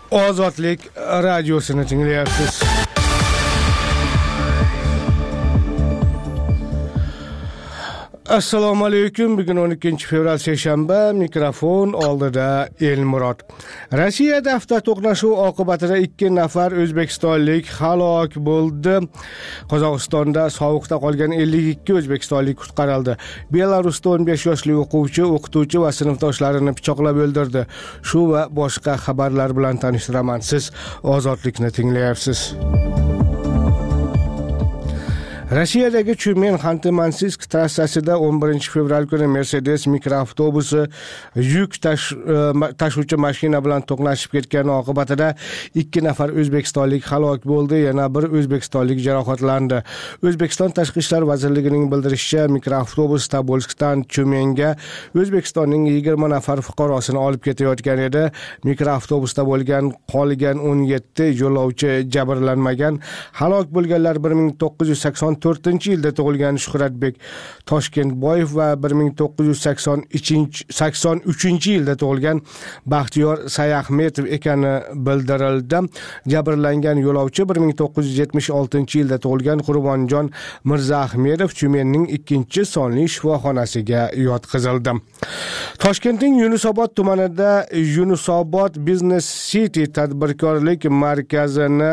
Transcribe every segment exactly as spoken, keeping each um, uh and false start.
Ozodlik radiosini tinglayapsiz. Assalomu alaykum. Bugun o'n ikkinchi fevral seshanba, mikrofon oldida Elmurod. Rossiyada avtoto'qnashuv oqibatida ikki nafar o'zbekistonlik halok bo'ldi. Qozog'istonda sovuqda qolgan ellik ikki o'zbekistonlik qutqarildi. Belarusda o'n besh yoshli o'quvchi, o'qituvchi va sinfdoshlarini pichoqlab o'ldirdi. Shu va boshqa xabarlar bilan tanishtiraman. Siz Ozodlikni tinglayapsiz. Rossiyadagi Tyumen-Xanты-Mansisk trassasida o'n birinchi fevral kuni Mercedes mikroavtobusi yuk tash, tashuvchi mashina bilan to'qnashib ketgani oqibatida ikki nafar o'zbekistonlik halok bo'ldi, yana bir o'zbekistonlik jarohatlandi. O'zbekiston Tashqi ishlar vazirligining bildirishicha, mikroavtobus Tobolskdan Tyumenga O'zbekistonning yigirma nafar fuqarosini olib ketayotgan edi. Mikroavtobusda bo'lgan qolgan o'n yetti yo'lovchi jabrlanmagan. Halok bo'lganlar bir ming to'qqiz yuz sakson to'rtinchi yilda tug'ilgan Shuhratbek Toshkentboyev va bir ming to'qqiz yuz sakson uchinchi yilda tug'ilgan Baxtiyor Sayahmetov ekani bildirildi. Jabrlangan yo'lovchi bir ming to'qqiz yuz yetmish oltinchi yilda tug'ilgan Qurbonjon Mirzaahmedov Tyumenning ikkinchi sonli shifoxonasiga yotqizildi. Toshkentning Yunusobod tumanida Yunusobod Business City tadbirkorlik markazini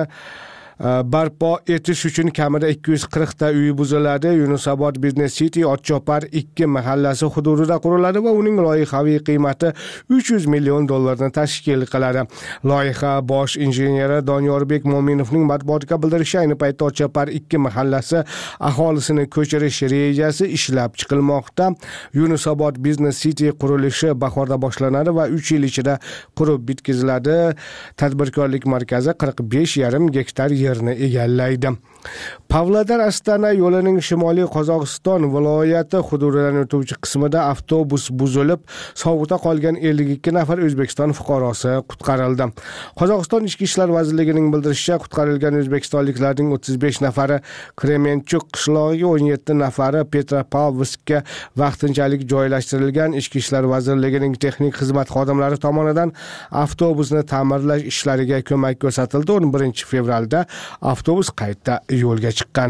barpo etish uchun kamida ikki yuz qirq ta uy buziladi. Yunusobod Business City Otchopar ikki mahallasi hududida quriladi va uning loyihaviy qiymati uch yuz million dollarni tashkil qiladi. Loyiha bosh injenyeri Donyorbek Mo'minovning matbuotga bildirishicha, ayni paytda Otchopar ikki mahallasi aholisini ko'chirish rejasi ishlab chiqilmoqda. Yunusobod Business City qurilishi bahorda boshlanadi va uch yil ichida qurib bitkaziladi. Tadbirkorlik markazi qirq besh yarim gektar yerni egallaydi. Pavlodar Astana yo'lining shimoliy Qozog'iston viloyati hududidan o'tuvchi qismida avtobus buzilib, sovuqda qolgan ellik ikki nafar O'zbekiston fuqarosi qutqarildi. Qozog'iston Ichki ishlar vazirligining bildirishicha, qutqarilgan o'zbekistonliklarning o'ttiz besh nafari Kremenchuk qishlog'iga, o'n yetti nafari Petropavlskka vaqtinchalik joylashtirilgan. Ichki ishlar vazirligining texnik xizmat xodimlari tomonidan avtobusni ta'mirlash ishlariga ko'mak ko'rsatildi. o'n birinchi fevralda avtobus qayta yo'lga chiqqan.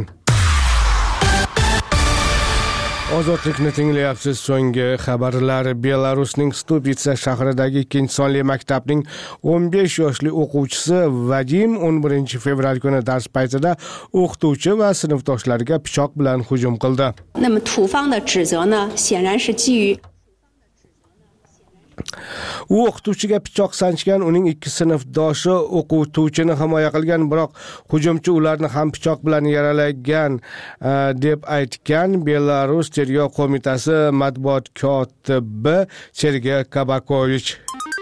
Ozodlikni tinglayapsiz. So'nggi xabarlar. Belarusning Stupitsa shahridagi ikkinchi sonli maktabning o'n besh yoshli o'quvchisi Vadim o'n birinchi fevral kuni dars paytida o'qituvchi va sinfdoshlariga pichoq bilan hujum qildi. U o'qituvchiga pichoq sanchgan, uning ikki sinfdoshi o'qituvchini himoya qilgan, biroq hujumchi ularni ham pichoq bilan yaralagan deb aytgan Belarus tergov qo'mitasi matbuot kotibi Sergey Kabakovich.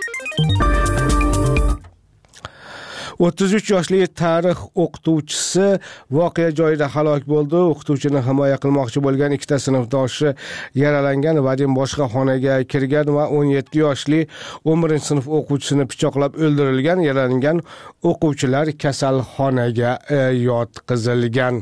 o'ttiz uch yoshli tarix o'qituvchisi voqea joyida halok bo'ldi. O'qituvchini himoya qilmoqchi bo'lgan ikkita sinfdoshi yaralangan. Vadim boshqa xonaga kirgan va o'n yetti yoshli o'n birinchi sinf o'quvchisini pichoqlab o'ldirilgan. Yaralangan o'quvchilar kasalxonaga yotqizilgan.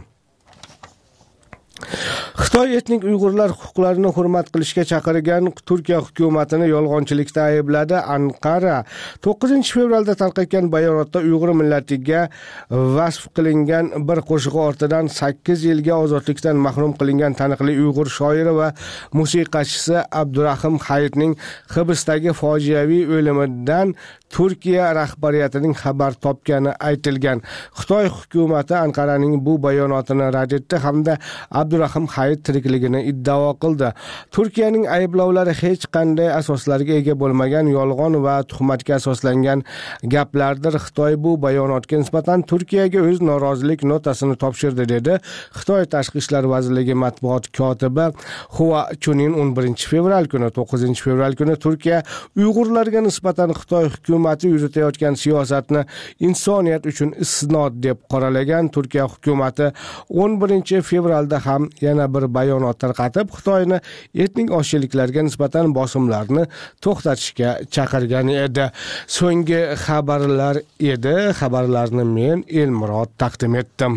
Xitoy etnik Uyg'urlar huquqlarini hurmat qilishga chaqirgan Turkiya hukumatini yolg'onchilikda aybladi. Anqara to'qqizinchi fevralda tarqatgan bayonotda Uyg'ur millatiga vasf qilingan bir qo'shig'i ortidan sakkiz yilga ozodlikdan mahrum qilingan taniqli Uyg'ur shoiri va musiqachisi Abdurahim Hayitning hibsdagi fojiaviy o'limidan Turkiya rahbariyatining xabar topgani aytilgan. Xitoy hukumati Anqaraning bu bayonotini rad etdi hamda Abdurahim Hayit tirikligini iddao qildi. Turkiyaning ayblovlari hech qanday asoslarga ega bo'lmagan yolg'on va tuhmatga asoslangan gaplardir. Xitoy bu bayonotga nisbatan Turkiyaga o'z norozilik notasini topshirdi, dedi Xitoy Tashqi ishlar vazirligi matbuot kotibi Hua Chunin o'n birinchi fevral kuni. to'qqizinchi fevral kuni Turkiya Uyg'urlarga nisbatan Xitoy hukumati yuritayotgan siyosatni insoniyat uchun isnod deb qoralagan. Turkiya hukumati o'n birinchi fevralda ham yana bir bayonot tarqatib, Xitoyni etnik oshiyliklarga nisbatan bosimlarni to'xtatishga chaqirgan edi. So'nggi xabarlar edi. Xabarlarni men Elmurod taqdim etdim.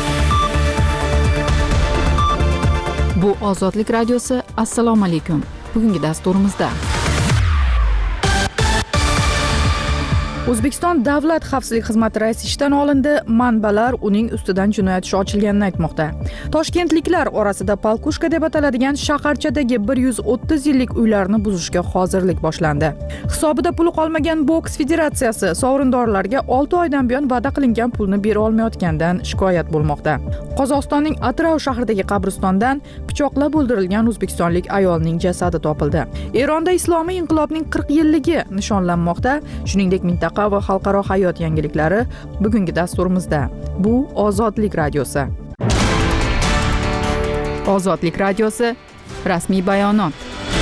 Bu Ozodlik radiosi. Assalomu alaykum. bugungi dasturimizda. O'zbekiston Davlat xavfsizlik xizmati raisi ishdan olindi, manbalar uning ustidan jinoyat ishi ochilganini aytmoqda. Toshkentliklar orasida Palkushka deb ataladigan shaharchadagi bir yuz o'ttiz yillik uylarni buzishga hozirlik boshlandi. Hisobida puli qolmagan boks federatsiyasi sovrindorlarga olti oydan buyon va'da qilingan pulni bera olmayotgandan shikoyat bo'lmoqda. Qozog'istonning Atrau shahridagi qabristondan pichoqlab o'ldirilgan o'zbekistonlik ayolning jasadi topildi. Eronda islomiy inqilobning qirq yilligi nishonlanmoqda. Shuningdek, mintaqa va xalqaro hayot yangiliklari bugungi dasturimizda. Bu Ozodlik radiosi. Ozodlik radiosi rasmiy bayonot.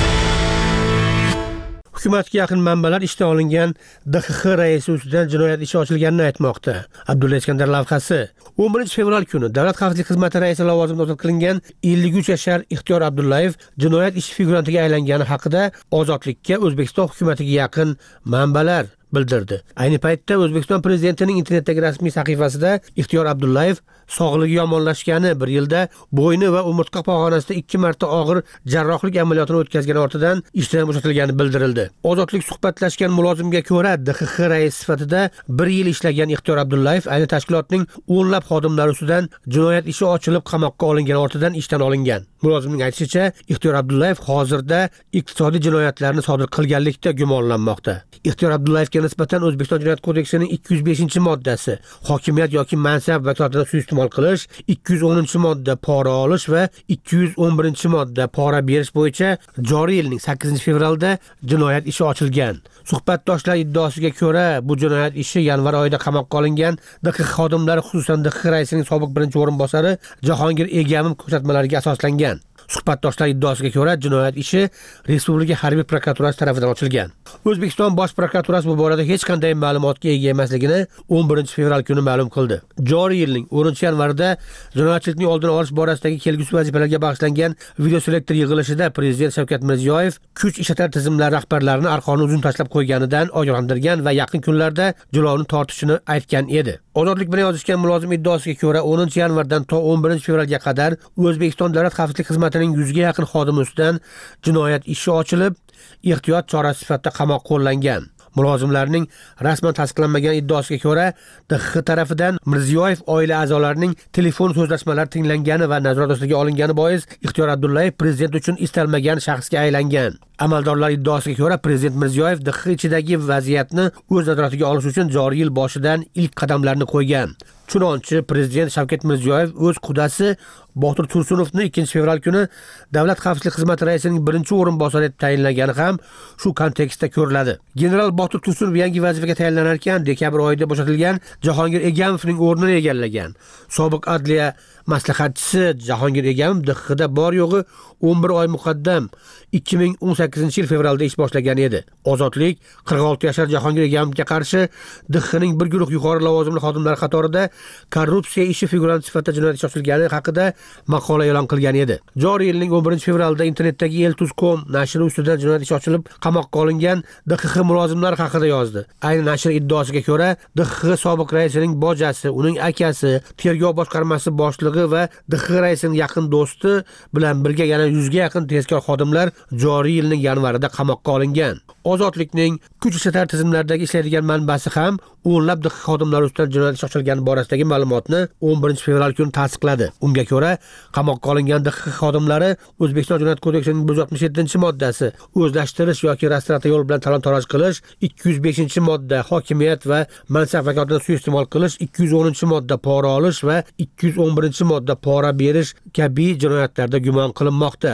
Hukumatga yaqin manbalar ishdan olingan D X X raisi ustidan jinoyat ishi ochilganini aytmoqda. Abdulla Iskandar lavhasi. o'n birinchi fevral kuni Davlat xavfsizlik xizmati raisi lavozimidan ozod qilingan ellik uch yashar Ixtiyor Abdullayev jinoyat ishi figurantiga aylangani haqida Ozodlikka O'zbekiston hukumatiga yaqin manbalar bildirdi. Ayni paytda O'zbekiston prezidentining internetdagi rasmiy sahifasida Ixtiyor Abdullayev sog'lig'i yomonlashgani, bir yilda bo'yni va umurtqa pog'onasida ikki marta og'ir jarrohlik amaliyotini o'tkazgani ortidan ishdan bo'shatilgani bildirildi. Ozodlik suhbatlashgan mulozimga ko'ra, D X X raisi sifatida bir yil ishlagan Ixtiyor Abdullayev ayni tashkilotning o'nlab xodimlari ustidan jinoyat ishi ochilib qamoqqa olingan ortidan ishdan olingan. Mulozimning aytishicha, Ixtiyor Abdullayev hozirda iqtisodiy jinoyatlarni sodir qilganlikda gumonlanmoqda. Ixtiyor Abdullayevga nisbatan O'zbekiston Jinoyat kodeksining ikki yuz beshinchi moddasi hokimiyat yoki mansab vakolatini suiiste'mol qilish, ikki yuz o'ninchi modda pora olish va ikki yuz o'n birinchi modda pora berish bo'yicha joriy yilning sakkizinchi fevralda jinoyat ishi ochilgan. Suhbatdoshlar iddaosiga ko'ra, bu jinoyat ishi yanvar oyida qamoqqa olingan D X X xodimlari, xususan D X X raisining sobiq birinchi o'rinbosari Jahongir Egamov ko'rsatmalariga asoslangan. Suhbatdoshlar iddaosiga ko'ra, jinoyat ishi Respublika harbiy prokuraturasi tomonidan ochilgan. O'zbekiston Bosh prokuraturasi bu borada hech qanday ma'lumotga ega emasligini o'n birinchi fevral kuni ma'lum qildi. Joriy yilning o'ninchi yanvarida jinoyatchilikning oldini olish borasidagi kelgusi vazifalarga bag'ishlangan videoselektor yig'ilishida Prezident Shavkat Mirziyoyev kuch ishlatar tizimlari rahbarlarini arqonni uzun tashlab qo'yganidan ogohlantirgan va yaqin kunlarda jilovni tortishini aytgan edi. Ozodlik bilan yozishgan mulozim iddaosiga ko'ra, o'ninchi yanvardan to o'n birinchi fevralga qadar O'zbekiston Davlat xavfsizlik xizmatining yuzga yaqin xodimi ustidan jinoyat ishi ochilib, ehtiyot chorasi sifatida qamoqqa qo'llangan. Mulozimlarning rasman tasdiqlanmagan iddaosiga ko'ra, D X X tarafidan Mirziyoyev oila a'zolarining telefon so'zlashmalari tinglangani va nazorat ostiga olingani bois Ixtiyor Abdullayev prezident uchun istalmagan shaxsga aylangan. Amaldorlar iddaosiga ko'ra, Prezident Mirziyoyev D X X ichidagi vaziyatni o'z nazoratiga olish uchun joriy yil boshidan ilk qadamlarni qo'ygan. Chunonchi Prezident Shavkat Mirziyoyev o'z qudasi Botir Tursunovni ikkinchi fevral kuni Davlat xavfsizlik xizmati raisining birinchi o'rinbosari etib tayinlagani ham shu kontekstda ko'riladi. General Botir Tursunov yangi vazifaga tayinlanar ekan, dekabr oyida bo'shatilgan Jahongir Egamovning o'rnini egallagan. Sobiq adliya maslahatchisi Jahongir Egamov D X Xda bor yo'g'i o'n bir oy muqaddam ikki ming o'n sakkizinchi yil fevralda ish boshlagan edi. Ozodlik qirq olti yashar Jahongir Egamovga qarshi D X Xning bir guruh yuqori lavozimli xodimlari qatorida korrupsiya ishi figuranti sifatida jinoyat ishi ochilgani haqida maqola e'lon qilgan edi. Joriy yilning o'n birinchi fevralda internetdagi eltuz nokta com nashri ustidan jinoyat ishi ochilib qamoqqa olingan D X X mulozimlari haqida yozdi. Ayni nashr iddaosiga ko'ra, D X X sobiq raisining bojasi, uning akasi, tergov boshqarmasi boshlig'i va D X X raisining yaqin do'sti bilan birga yana yuzga yaqin tezkor xodimlar joriy yilning yanvarida qamoqqa olingan. Ozodlikning kuch ishlatar tizimlaridagi ishlaydigan manbasi ham o'nlab D X X xodimlari ustidan jinoyat ishi ochilgani borasidagi ma'lumotni o'n birinchi fevral kuni tasdiqladi. Unga ko'ra, qamoqqa olingan D X X xodimlari O'zbekiston Jinoyat kodeksining bir yuz oltmish yettinchi moddasi o'zlashtirish yoki rastrata yo'l bilan talon-toroj qilish, ikki yuz beshinchi modda hokimiyat va mansab vakolatini suiiste'mol qilish, ikki yuz o'ninchi modda pora olish va ikki yuz o'n birinchi modda pora berish kabi jinoyatlarda gumon qilinmoqda.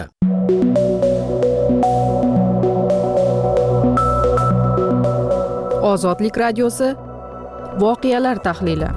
Ozodlik radiosi voqealar tahlili.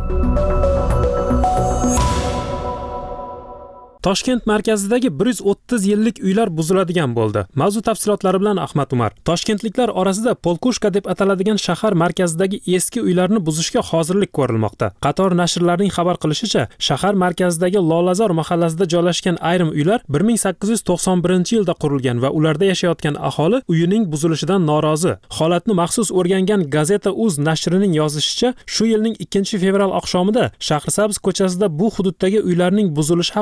Toshkent markazidagi bir yuz o'ttiz yillik uylar buziladigan bo'ldi. Mavzu tafsilotlari bilan Ahmad Umar. Toshkentliklar orasida Polkushka deb ataladigan shahar markazidagi eski uylarni buzishga hozirlik ko'rilmoqda. Qator nashrlarning xabar qilishicha, shahar markazidagi Lolazor mahallasida joylashgan ayrim uylar bir ming sakkiz yuz to'qson birinchi yilda qurilgan va ularda yashayotgan aholi uyining buzilishidan norozi. Holatni maxsus o'rgangan Gazeta uz nashrining yozishicha, shu yilning ikkinchi fevral oqshomida Shahrisabz ko'chasida bu hududdagi uylarning buzilishi haqidagi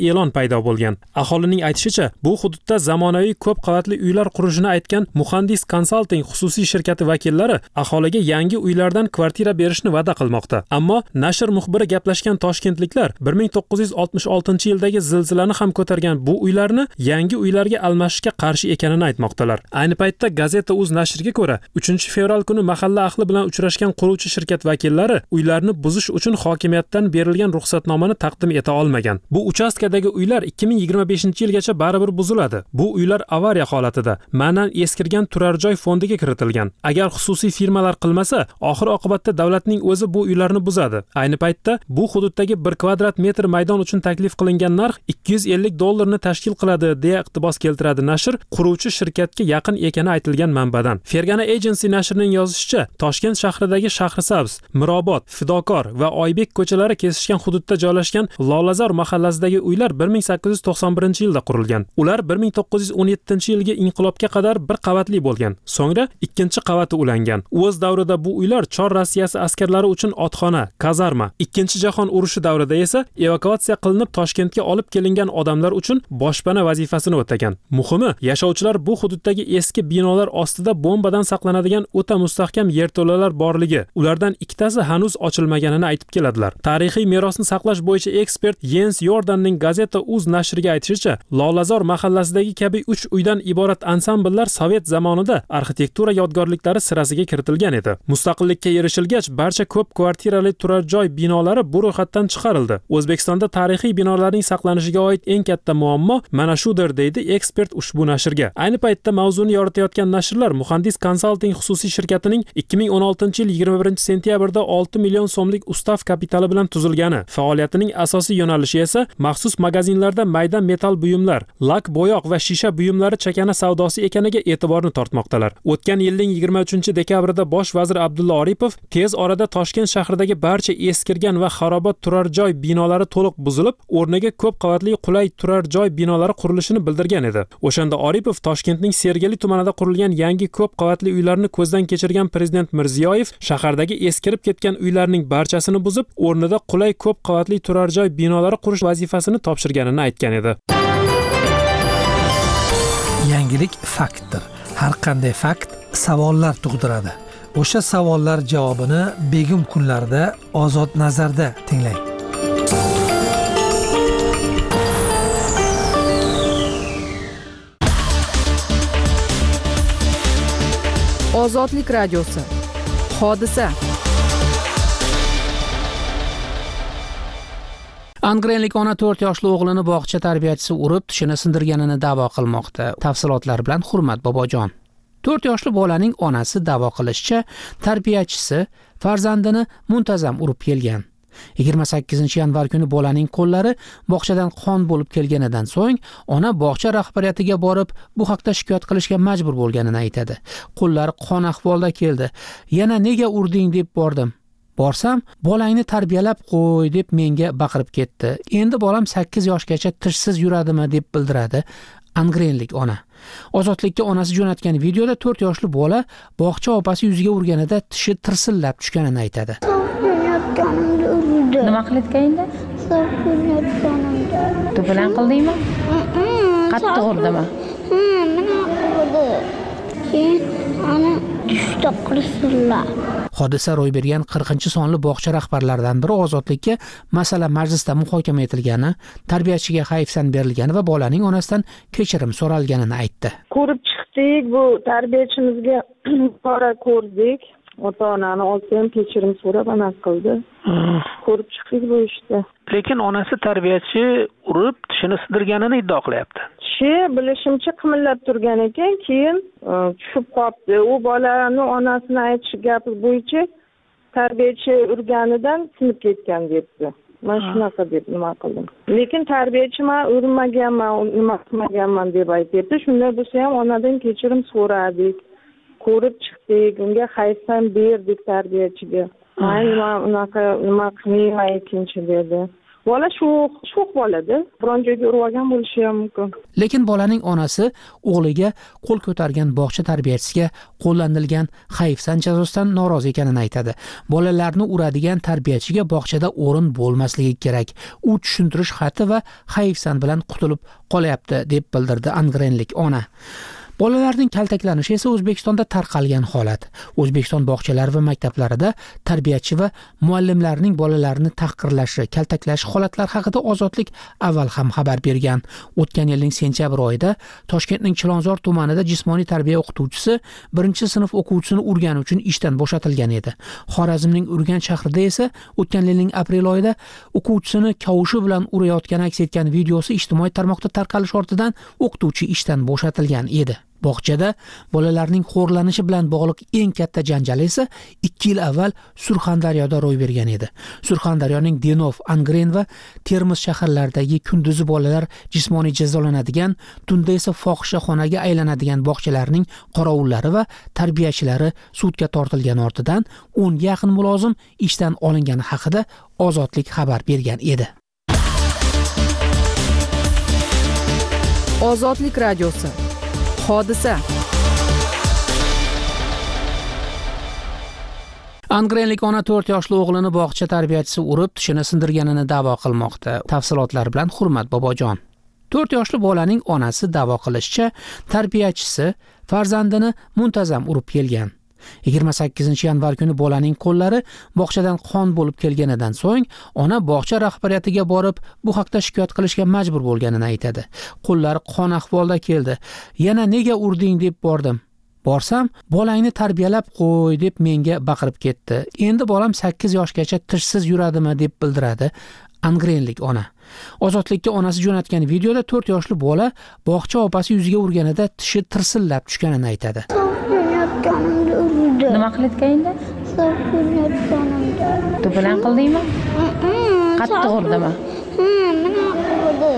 e'lon paydo bo'lgan. Aholining aytishicha, bu hududda zamonaviy ko'p qavatli uylar qurilishini aytgan Muhandis Consulting xususiy shirkati vakillari aholiga yangi uylardan kvartira berishni va'da qilmoqda. Ammo nashr muxbiri gaplashgan toshkentliklar bir ming to'qqiz yuz oltmish oltinchi yildagi zilzilani ham ko'targan bu uylarni yangi uylarga almashishga qarshi ekanini aytmoqdalar. Ayni paytda Gazeta uz nashriga ko'ra, uchinchi fevral kuni mahalla ahli bilan uchrashgan quruvchi shirkat vakillari uylarni buzish uchun hokimiyatdan berilgan ruxsatnomani taqdim eta olmagan. Bu uchastkadagi uylar ikki ming yigirma beshinchi yilgacha baribir buziladi. Bu uylar avariya holatida, ma'nan eskirgan turar joy fondiga kiritilgan. Agar xususiy firmalar qilmasa, oxir oqibatda davlatning o'zi bu uylarni buzadi. Ayni paytda bu hududdagi bir kvadrat metr maydon uchun taklif qilingan narx ikki yuz ellik dollarni tashkil qiladi deya iqtibos keltiradi nashr quruvchi shirkatga yaqin ekani aytilgan manbadan. Fergana Agency nashrining yozishicha, Toshkent shahridagi Shahrisabz, Mirobod, Fidokor va Oybek ko'chalari kesishgan hududda joylashgan Lolazor mahallasidagi uylar bir ming sakkiz yuz to'qson birinchi yilda qurilgan. Ular bir ming to'qqiz yuz o'n yettinchi yilgi inqilobga qadar bir qavatli bo'lgan. So'ngra ikkinchi qavati ulangan. O'z davrida bu uylar Chor Rossiyasi askarlari uchun otxona, kazarma, ikkinchi jahon urushi davrida esa evakuatsiya qilinib Toshkentga olib kelingan odamlar uchun boshpana vazifasini o'tagan. Muhimi, yashovchilar bu hududdagi eski binolar ostida bombadan saqlanadigan o'ta mustahkam yerto'lalar borligi, ulardan ikkitasi hanuz ochilmaganini aytib keladilar. Tarixiy merosni saqlash bo'yicha ekspert Jens Jordanning Gazeta uz nashriga aytishicha, Lolazor mahallasidagi kabi uch uydan iborat ansambllar sovet zamonida arxitektura yodgorliklari sirasiga kiritilgan edi. Mustaqillikka erishilgach, barcha ko'p kvartirali turar joy binolari bu ro'yxatdan chiqarildi. O'zbekistonda tarixiy binolarning saqlanishiga oid eng katta muammo mana shudir, deydi ekspert ushbu nashrga. Ayni paytda mavzuni yoritayotgan nashrlar Muhandis Consulting xususiy shirkatining ikki ming o'n oltinchi yil yigirma birinchi sentyabrda olti million so'mlik ustav kapitali bilan tuzilgani, faoliyatining asosiy yo'nalishi esa maxsus magazinlarda mayda metal buyumlar, lak, bo'yoq va shisha buyumlari chakana savdosi ekaniga e'tiborni tortmoqdalar. O'tgan yilning yigirma uchinchi dekabrida bosh vazir Abdulla Oripov tez orada Toshkent shahridagi barcha eskirgan va xarobot turar joy binolari to'liq buzilib, o'rniga ko'p qavatli qulay turar joy binolari qurilishini bildirgan edi. O'shanda Oripov Toshkentning Sergeli tumanida qurilgan yangi ko'p qavatli uylarni ko'zdan kechirgan prezident Mirziyoyev shahardagi eskirib ketgan uylarning barchasini buzib, o'rnida qulay ko'p qavatli turar joy binolari qurish vazifasini topshirganini aytgan edi. Yangilik faktdir. Har qanday fakt savollar tug'diradi. O'sha savollar javobini begim kunlarda Ozod nazarda tinglang. Ozodlik radiosi. Hodisa. Angrenlik ona to'rt yoshli o'g'lini bog'cha tarbiyachisi urib, tishini sindirganini da'vo qilmoqda. Tafsilotlar bilan Hurmat Bobojon. to'rt yoshli bolaning onasi da'vo qilishicha, tarbiyachisi farzandini muntazam urib kelgan. yigirma sakkizinchi yanvar kuni bolaning qo'llari bog'chadan qon bo'lib kelganidan so'ng ona bog'cha rahbariyatiga borib, bu haqda shikoyat qilishga majbur bo'lganini aytadi. Qo'llari qon ahvolda keldi. Yana nega urding deb bordim. Borsam, bolangni tarbiyalab qo'y deb menga baqirib ketdi. Endi bolam sakkiz yoshgacha tishsiz yuradimi deb bildiradi angrenlik ona. Ozodlikka onasi jo'natgan videoda to'rt yoshli bola bog'cha opasi yuziga urganida tishi tirsillab tushganini aytadi. Nima qilayotganda? Tu bilan qildingmi? Qattiq urdimi? Ana tushda qirsillar. Hodisa ro'y bergan qirqinchi sonli bog'cha rahbarlaridan biri Ozodlikka masala majlisda muhokama etilgani, tarbiyachiga hayfsan berilgani va bolaning onasidan kechirim so'ralganini aytdi. Ko'rib chiqdik, bu tarbiyachimizga qora ko'rdik. Ota-onani olsam kechirim so'rab anas qildi. Ko'rib chiqdik bu ishda. Lekin onasi tarbiyachi urib tishini sindirganini iddao qilyapti. Tishi bilishimcha qimillab turgan ekan, keyin tushib qopti. U bolaning onasini aytish gapi bo'yicha tarbiyachi urganidan sinib ketgan debdi. Men shunaqa deb nima qildim. Lekin tarbiyachi men urmaganman, nima qilmaganman deb aytdi. Shunday bo'lsa ham onadan kechirim so'radik. Ko'rib chiqdik, unga hayfsan berdik tarbiyachiga. Men unaqa nima qilmayman ikkinchi dedi. bola sho'x sho'x bolada biron joyga urib olgan bo'lishi ham mumkin. Lekin bolaning onasi o'g'liga qo'l ko'targan bog'cha tarbiyachisiga qo'llanilgan hayfsan jazosidan norozi ekanini aytadi. Bolalarni uradigan tarbiyachiga bog'chada o'rin bo'lmasligi kerak. U tushuntirish xati va hayfsan bilan qutulib qolyapti deb bildirdi angrenlik ona. Bolalarning kaltaklanishi esa O'zbekistonda tarqalgan holat. O'zbekiston bog'chalari va maktablarida tarbiyachi va muallimlarning bolalarni tahqirlashi, kaltaklash holatlari haqida Ozodlik avval ham xabar bergan. O'tgan yilning sentyabr oyida Toshkentning Chilonzor tumanida jismoniy tarbiya o'qituvchisi birinchi sinf o'quvchisini urgani uchun ishdan bo'shatilgan edi. Xorazmning Urganch shahrida esa o'tgan yilning aprel oyida o'quvchisini kavushi bilan urayotgani aks etgan videosi ijtimoiy tarmoqda tarqalish ortidan o'qituvchi ishdan bo'shatilgan edi. Bog'chada bolalarning xo'rlanishi bilan bog'liq eng katta janjal esa ikki yil avval Surxondaryoda ro'y bergan edi. Surxondaryoning Denov, Angren va Termiz shaharlaridagi kunduzi bolalar jismoniy jazolanadigan, tunda esa fohishaxonaga aylanadigan bog'chalarning qorovullari va tarbiyachilari sudga tortilgan ortidan o'n ga yaqin mulozim ishdan olingani haqida Ozodlik xabar bergan edi. Ozodlik radiosi. Hodisa. Angrenlik ona to'rt yoshli o'g'lini bog'cha tarbiyachisi urib, tishini sindirganini da'vo qilmoqda. Tafsilotlar bilan Hurmat Bobojon. to'rt yoshli bolaning onasi da'vo qilishicha, tarbiyachisi farzandini muntazam urib kelgan. yigirma sakkizinchi yanvar kuni bolaning qo'llari bog'chadan qon bo'lib kelganidan so'ng ona bog'cha rahbariyatiga borib bu haqda shikoyat qilishga majbur bo'lganini aytadi. Qo'llari qon ahvolda keldi. Yana nega urding deb bordim. Borsam, bolangni tarbiyalab qo'y deb menga baqirib ketdi. Endi bolam sakkiz yoshgacha tishsiz yuradimi deb bildiradi angrenlik ona. Ozodlikka onasi jo'natgan videoda to'rt yoshli bola bog'cha opasi yuziga urganida tishi tirsillab tushganini aytadi. Nima qilayotganingda? So'rayotganimda. Tu bilan qildingmi? Qattiq urdimi? Ha, mana urdi.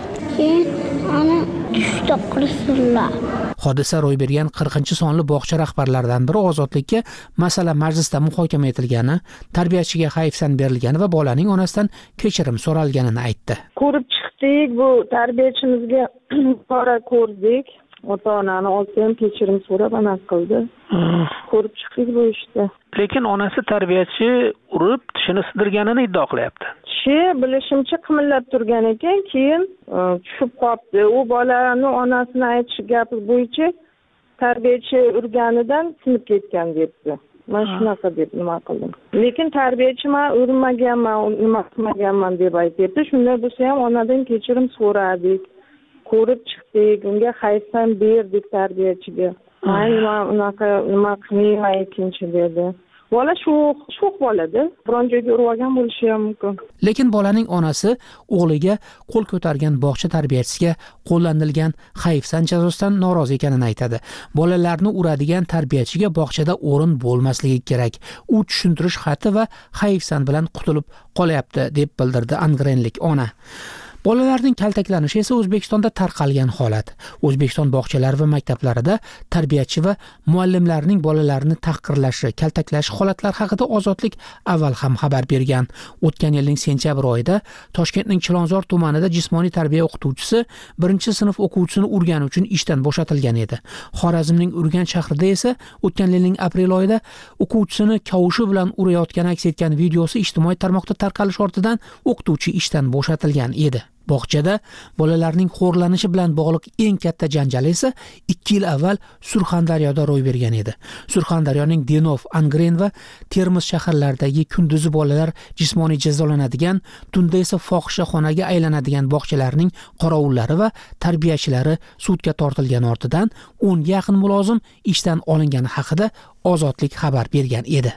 Keyin ana tushda qirsillar. Hodisa ro'y bergan qirqinchi sonli bog'cha rahbarlaridan biri Ozodlikka masala majlisda muhokama etilgani, tarbiyachiga hayfsan berilgani va bolaning onasidan kechirim so'ralganini aytdi. Ko'rib chiqdik, bu tarbiyachimizga qora ko'rdik. Ota-onani olsa ham kechirim so'rab anas qildi. Ko'rib chiqdik bu ishda. Lekin onasi tarbiyachi urib tishini sindirganini iddao qilyapti. Tishi bilishimcha qimillab turgan ekan, keyin tushib qoldi. U bolaning onasini aytish gapi bo'yicha tarbiyachi urganidan sinib ketgan debdi. Men shunaqa deb nima qildim. Lekin tarbiyachi men urmaganman, nima qilmaganman deb aytdi. Shunday bo'lsa ham onadan kechirim so'radik. Ko'rib chiqdik, unga hayfsan berdik tarbiyachiga. Men unaqa nima qilmayman ikkinchi dedi. Bola sho'x, sho'x bolada biron joyga urib olgan bo'lishi ham mumkin. Lekin bolaning onasi o'g'liga qo'l ko'targan bog'cha tarbiyachisiga qo'llanilgan hayfsan jazosidan norozi ekanini aytadi. Bolalarni uradigan tarbiyachiga bog'chada o'rin bo'lmasligi kerak. U tushuntirish xati va hayfsan bilan qutulib qolyapti deb bildirdi angrenlik ona. Bolalarning kaltaklanishi esa O'zbekistonda tarqalgan holat. O'zbekiston bog'chalari va maktablarida tarbiyachi va muallimlarning bolalarni tahqirlashi, kaltaklash holatlari haqida Ozodlik avval ham xabar bergan. O'tgan yilning sentyabr oyida Toshkentning Chilonzor tumanida jismoniy tarbiya o'qituvchisi birinchi sinf o'quvchisini urgani uchun ishdan bo'shatilgan edi. Xorazmning Urganch shahrida esa o'tgan yilning aprel oyida o'quvchisini kavushi bilan urayotgani aks etgan videosi ijtimoiy tarmoqda tarqalish ortidan o'qituvchi ishdan bo'shatilgan edi. Bog'chada bolalarning xo'rlanishi bilan bog'liq eng katta janjal esa ikki yil avval Surxondaryoda ro'y bergan edi. Surxondaryoning Denov, Angren va Termiz shaharlaridagi kunduzi bolalar jismoniy jazolanadigan, tunda esa fohishaxonaga aylanadigan bog'chalarning qorovullari va tarbiyachilari sudga tortilgan ortidan o'n ga yaqin mulozim ishdan olingani haqida Ozodlik xabar bergan edi.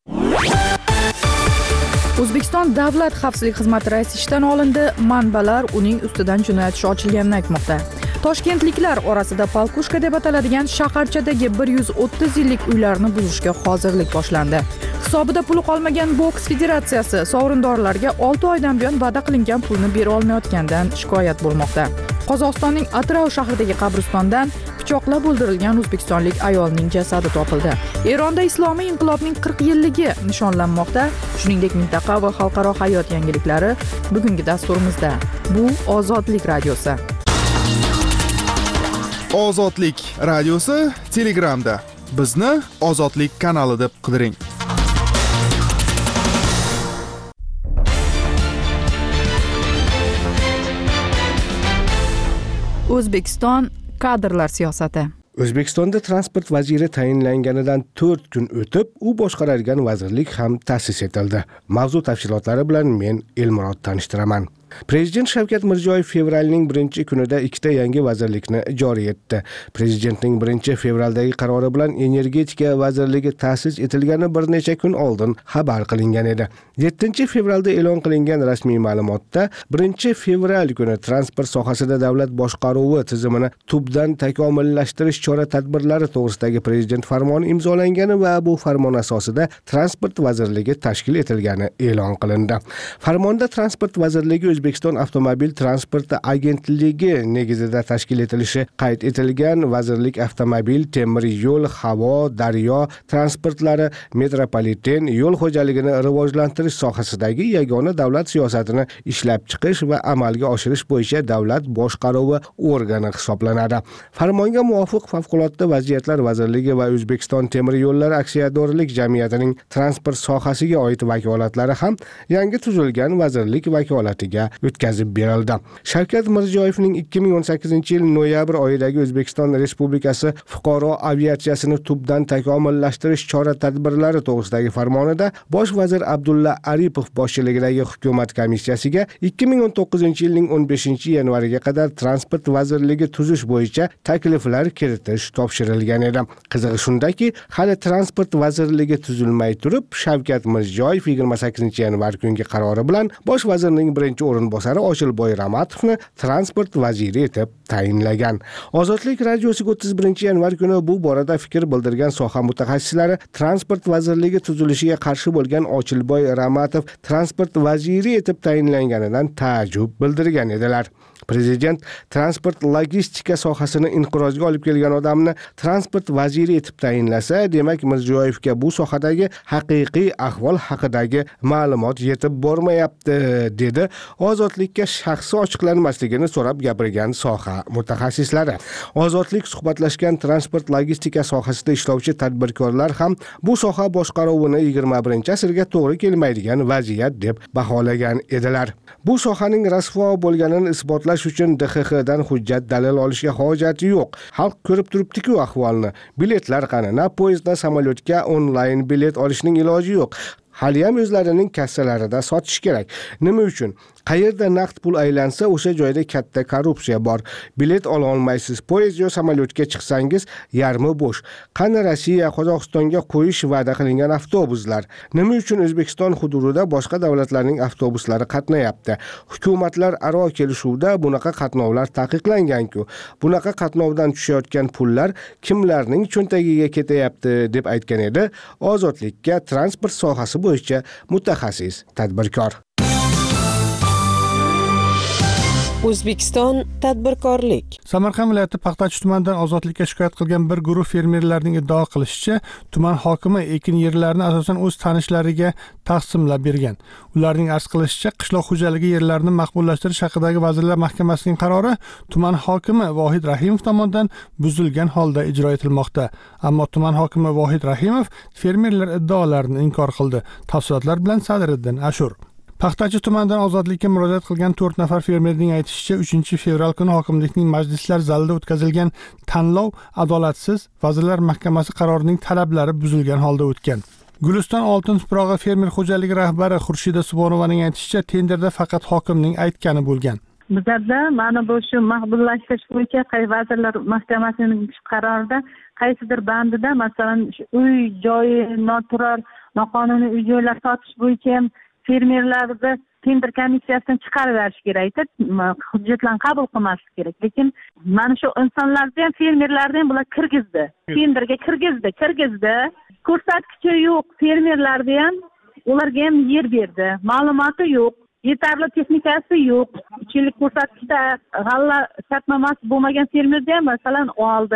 O'zbekiston Davlat xavfsizlik xizmati raisi ishdan olindi, manbalar uning ustidan jinoyat ishi ochilganini aytmoqda. Toshkentliklar orasida Palkushka deb ataladigan shaharchadagi bir yuz o'ttiz yillik uylarni buzishga hozirlik boshlandi. Hisobida puli qolmagan boks federatsiyasi sovrindorlarga olti oydan buyon va'da qilingan pulni bera olmayotgandan shikoyat bo'lmoqda. Qozog'istonning Atrau shahridagi qabristondan pichoqlab o'ldirilgan o'zbekistonlik ayolning jasadi topildi. Eronda islomiy inqilobning qirq yilligi nishonlanmoqda. Shuningdek, mintaqa va xalqaro hayot yangiliklari bugungi dasturimizda. Bu Ozodlik radiosi. Ozodlik radiosi Telegramda. Bizni Ozodlik kanali deb qidiring. O'zbekiston kadrlar siyosati. O'zbekistonda transport vaziri tayinlanganidan to'rt kun o'tib, u boshqaradigan vazirlik ham ta'sis etildi. Mavzu tafsilotlari bilan men Elmurod tanishtiraman. Prezident Shavkat Mirziyoyev fevralning birinchi kunida ikkita yangi vazirlikni joriy etdi. Prezidentning birinchi fevraldagi qarori bilan energetika vazirligi ta'sis etilgani bir necha kun oldin xabar qilingan edi. yettinchi fevralda e'lon qilingan rasmiy ma'lumotda birinchi fevral kuni transport sohasida davlat boshqaruvi tizimini tubdan takomillashtirish chora-tadbirlari to'g'risidagi prezident farmoni imzolangani va bu farmon asosida transport vazirligi tashkil etilgani e'lon qilindi. Farmonda transport vazirligi O'zbekiston avtomobil transporti agentligi negizida tashkil etilishi qayd etilgan. Vazirlik avtomobil, temir yo'l, havo, daryo transportlari, metropoliten yo'l xo'jaligini rivojlantirish sohasidagi yagona davlat siyosatini ishlab chiqish va amalga oshirish bo'yicha davlat boshqaruvi organi hisoblanadi. Farmonga muvofiq Favqulodda vaziyatlar vazirligi va O'zbekiston temir yo'llari aksiyadorlik jamiyatining transport sohasiga oid vakolatlari ham yangi tuzilgan vazirlik vakolatiga o'tkazib berildi. Shavkat Mirziyoyevning ikki ming o'n sakkizinchi yil noyabr oyidagi O'zbekiston Respublikasi fuqaro aviatsiyasini tubdan takomillashtirish chora-tadbirlari to'g'risidagi farmonida bosh vazir Abdulla Aripov boshchiligidagi hukumat komissiyasiga ikki ming o'n to'qqizinchi yilning o'n beshinchi yanvariga qadar transport vazirligi tuzish bo'yicha takliflar kiritish topshirilgan edi. Qizig'i shundaki, hali transport vazirligi tuzilmay turib, Shavkat Mirziyoyev yigirma sakkizinchi yanvar kungi qarori bilan bosh vazirning birinchi o'rinbosari Ochilboy Ramatovni transport vaziri etib tayinlagan. Ozodlik radiosiga o'ttiz birinchi yanvar kuni bu borada fikr bildirgan soha mutaxassislari transport vazirligi tuzilishiga qarshi bo'lgan Ochilboy Ramatov transport vaziri etib tayinlanganidan taajjub bildirgan edilar. Prezident transport logistika sohasini inqirozga olib kelgan odamni transport vaziri etib tayinlasa, demak Mirziyoyevga bu sohadagi haqiqiy ahvol haqidagi ma'lumot yetib bormayapti, dedi Ozodlikka shaxsi ochiqlanmasligini so'rab gapirgan soha mutaxassislari. Ozodlik suhbatlashgan transport logistika sohasida ishlovchi tadbirkorlar ham bu soha boshqaruvini yigirma birinchi asrga to'g'ri kelmaydigan vaziyat deb baholagan edilar. Bu sohaning rasvo bo'lganini isbotlash uchun D X X dan hujjat dalil olishga hojati yo'q. Xalq ko'rib turibdi-ku ahvolni. Biletlar qani? Na poyezd, na samolyotga onlayn bilet olishning iloji yo'q. Hali ham o'zlarining kassalarida sotish kerak. Nima uchun? Qayerda naqd pul aylansa, o'sha joyda katta korrupsiya bor. Bilet ola olmaysiz. Poyezd yo samolyotga chiqsangiz yarmi bo'sh. Qani Rossiya, Qozog'istonga qo'yish va'da qilingan avtobuslar? Nima uchun O'zbekiston hududida boshqa davlatlarning avtobuslari qatnayapti? Hukumatlar aro kelishuvda bunaqa qatnovlar taqiqlangan-ku. Bunaqa qatnovdan tushayotgan pullar kimlarning cho'ntagiga ketayapti deb aytgan edi Ozodlikka transport sohasi bo'yicha mutaxassis tadbirkor. O'zbekiston tadbirkorlik. Samarqand viloyati Paxtachi tumanidan Ozodlikka shikoyat qilgan bir guruh fermerlarning iddao qilishicha, tuman hokimi ekin yerlarini asosan o'z tanishlariga taqsimlab bergan. Ularning arz qilishicha, qishloq xo'jaligi yerlarini maqbullashtirish haqidagi Vazirlar Mahkamasining qarori tuman hokimi Vohid Rahimov tomonidan buzilgan holda ijro etilmoqda. Ammo tuman hokimi Vohid Rahimov fermerlar iddaolarini inkor qildi. Tafsilotlar bilan Sadriddin Ashur. Paxtachi tumanidan Ozodlikka murojaat qilgan to'rt nafar fermerning aytishicha, uchinchi fevral kuni hokimlikning majlislar zalida o'tkazilgan tanlov adolatsiz, Vazirlar Mahkamasi qarorining talablari buzilgan holda o'tgan. Guliston oltin tuprog'i fermer xo'jaligi rahbari Xurshida Subonovaning aytishicha, tenderda faqat hokimning aytgani bo'lgan. Bizda mana bu shu maqbullashtirish bo'yicha Vazirlar Mahkamasining qarorida qaysidir bandida, masalan, uy joyi noturar, noqonuniy uy joylar sotish bo'yicha ham fermerlarni tender komissiyasidan chiqarib berish kerak, hujjatlarni qabul qilmaslik kerak. Lekin mana shu insonlarni ham, fermerlarni ham bular kirgizdi. Tenderga kirgizdi, kirgizdi. Ko'rsatkichi yo'q, fermerlarni ham, ularga ham yer berdi. Ma'lumoti yo'q, yetarli texnikasi yo'q. uch yillik ko'rsatkichda g'alla shartnomasi bo'lmagan fermerni ham masalan oldi.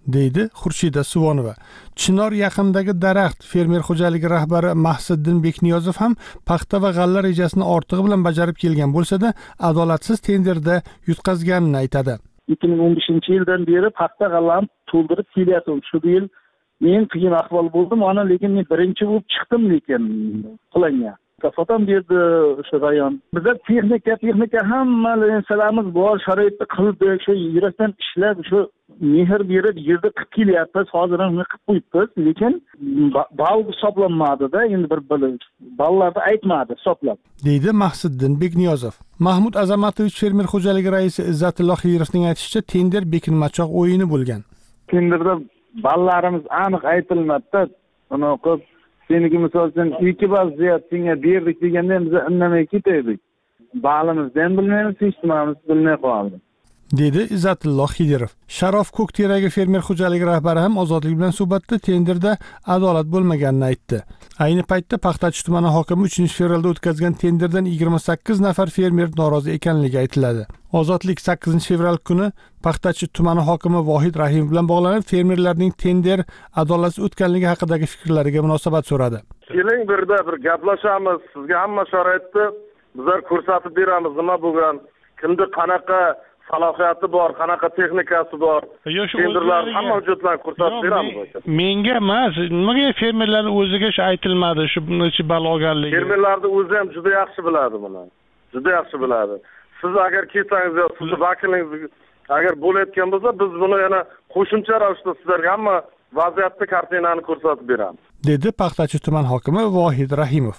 deydi Xurshida Suvonova. Chinor yaqinidagi daraxt fermer xo'jaligi rahbari Mahsiddin Bekniyozov ham paxta va g'alla rejasini ortig'i bilan bajarib kelgan bo'lsa-da, adolatsiz tenderda yutqazganini aytadi. ikki ming o'n beshinchi yildan beri paxta g'allani to'ldirib kelyapman. Shu yil men qiyin ahvol bo'ldim, ana lekin men birinchi bo'lib chiqdim lekin qilanga. Kafotam berdi o'sha rayon. Bizlar texnika, texnika hamma narsalarimiz bor, sharoitda qildik, shu yurakdan ishlab, shu mehr berib yerda qilib kelyapmiz. Hozir ham qilib qo'yibmiz, lekin ball hisoblanmadi-da, endi bir ballarni aytmadi hisoblab. deydi Mahsiddin Bekniyozov. Mahmud Azamatov fermer xo'jaligi raisi Izzatullo Xiyirovning aytishicha, tender bekinmachoq o'yini bo'lgan. Tenderda ballarimiz aniq aytilmadi-da. Unaqa seniki misol uchun ikki ball ziyodga berdik deganda biz indamay ketaydik. Balimizni ham bilmaymiz, hech nimamizni bilmay qoldik. dedi Izzatullo Xidirov. Sharof Ko'kteragi fermer xo'jaligi rahbari ham Ozodlik bilan suhbatda tenderda adolat bo'lmaganini aytdi. Ayni paytda Paxtachi tumani hokimi uchinchi fevralda o'tkazgan tenderdan yigirma sakkiz nafar fermer norozi ekanligi aytiladi. Ozodlik sakkizinchi fevral kuni Paxtachi tumani hokimi Vohid Rahimov bilan bog'lanib, fermerlarning tender adolatsiz o'tganligi haqidagi fikrlariga munosabat so'radi. Keling birda bir gaplashamiz, sizga hamma sharoitni bizlar ko'rsatib beramiz, nima bo'lgan, kimda qanaqa salohiyati bor, qanaqa texnikasi bor. Tenderlar hamma hujjatlarni ko'rsatib beramiz. Menga emas, nimaga fermerlarning o'ziga shu aytilmadi, shu necha ball olganligi? Fermerlarning o'zi ham juda yaxshi biladi buni. Juda yaxshi biladi. Siz agar kelsangiz, sizni vakilingiz agar bo'layotgan bo'lsa, biz buni yana qo'shimcha ravishda sizlarga hamma vaziyatni kartinani ko'rsatib beramiz, dedi Paxtachi tuman hokimi Vohid Rahimov.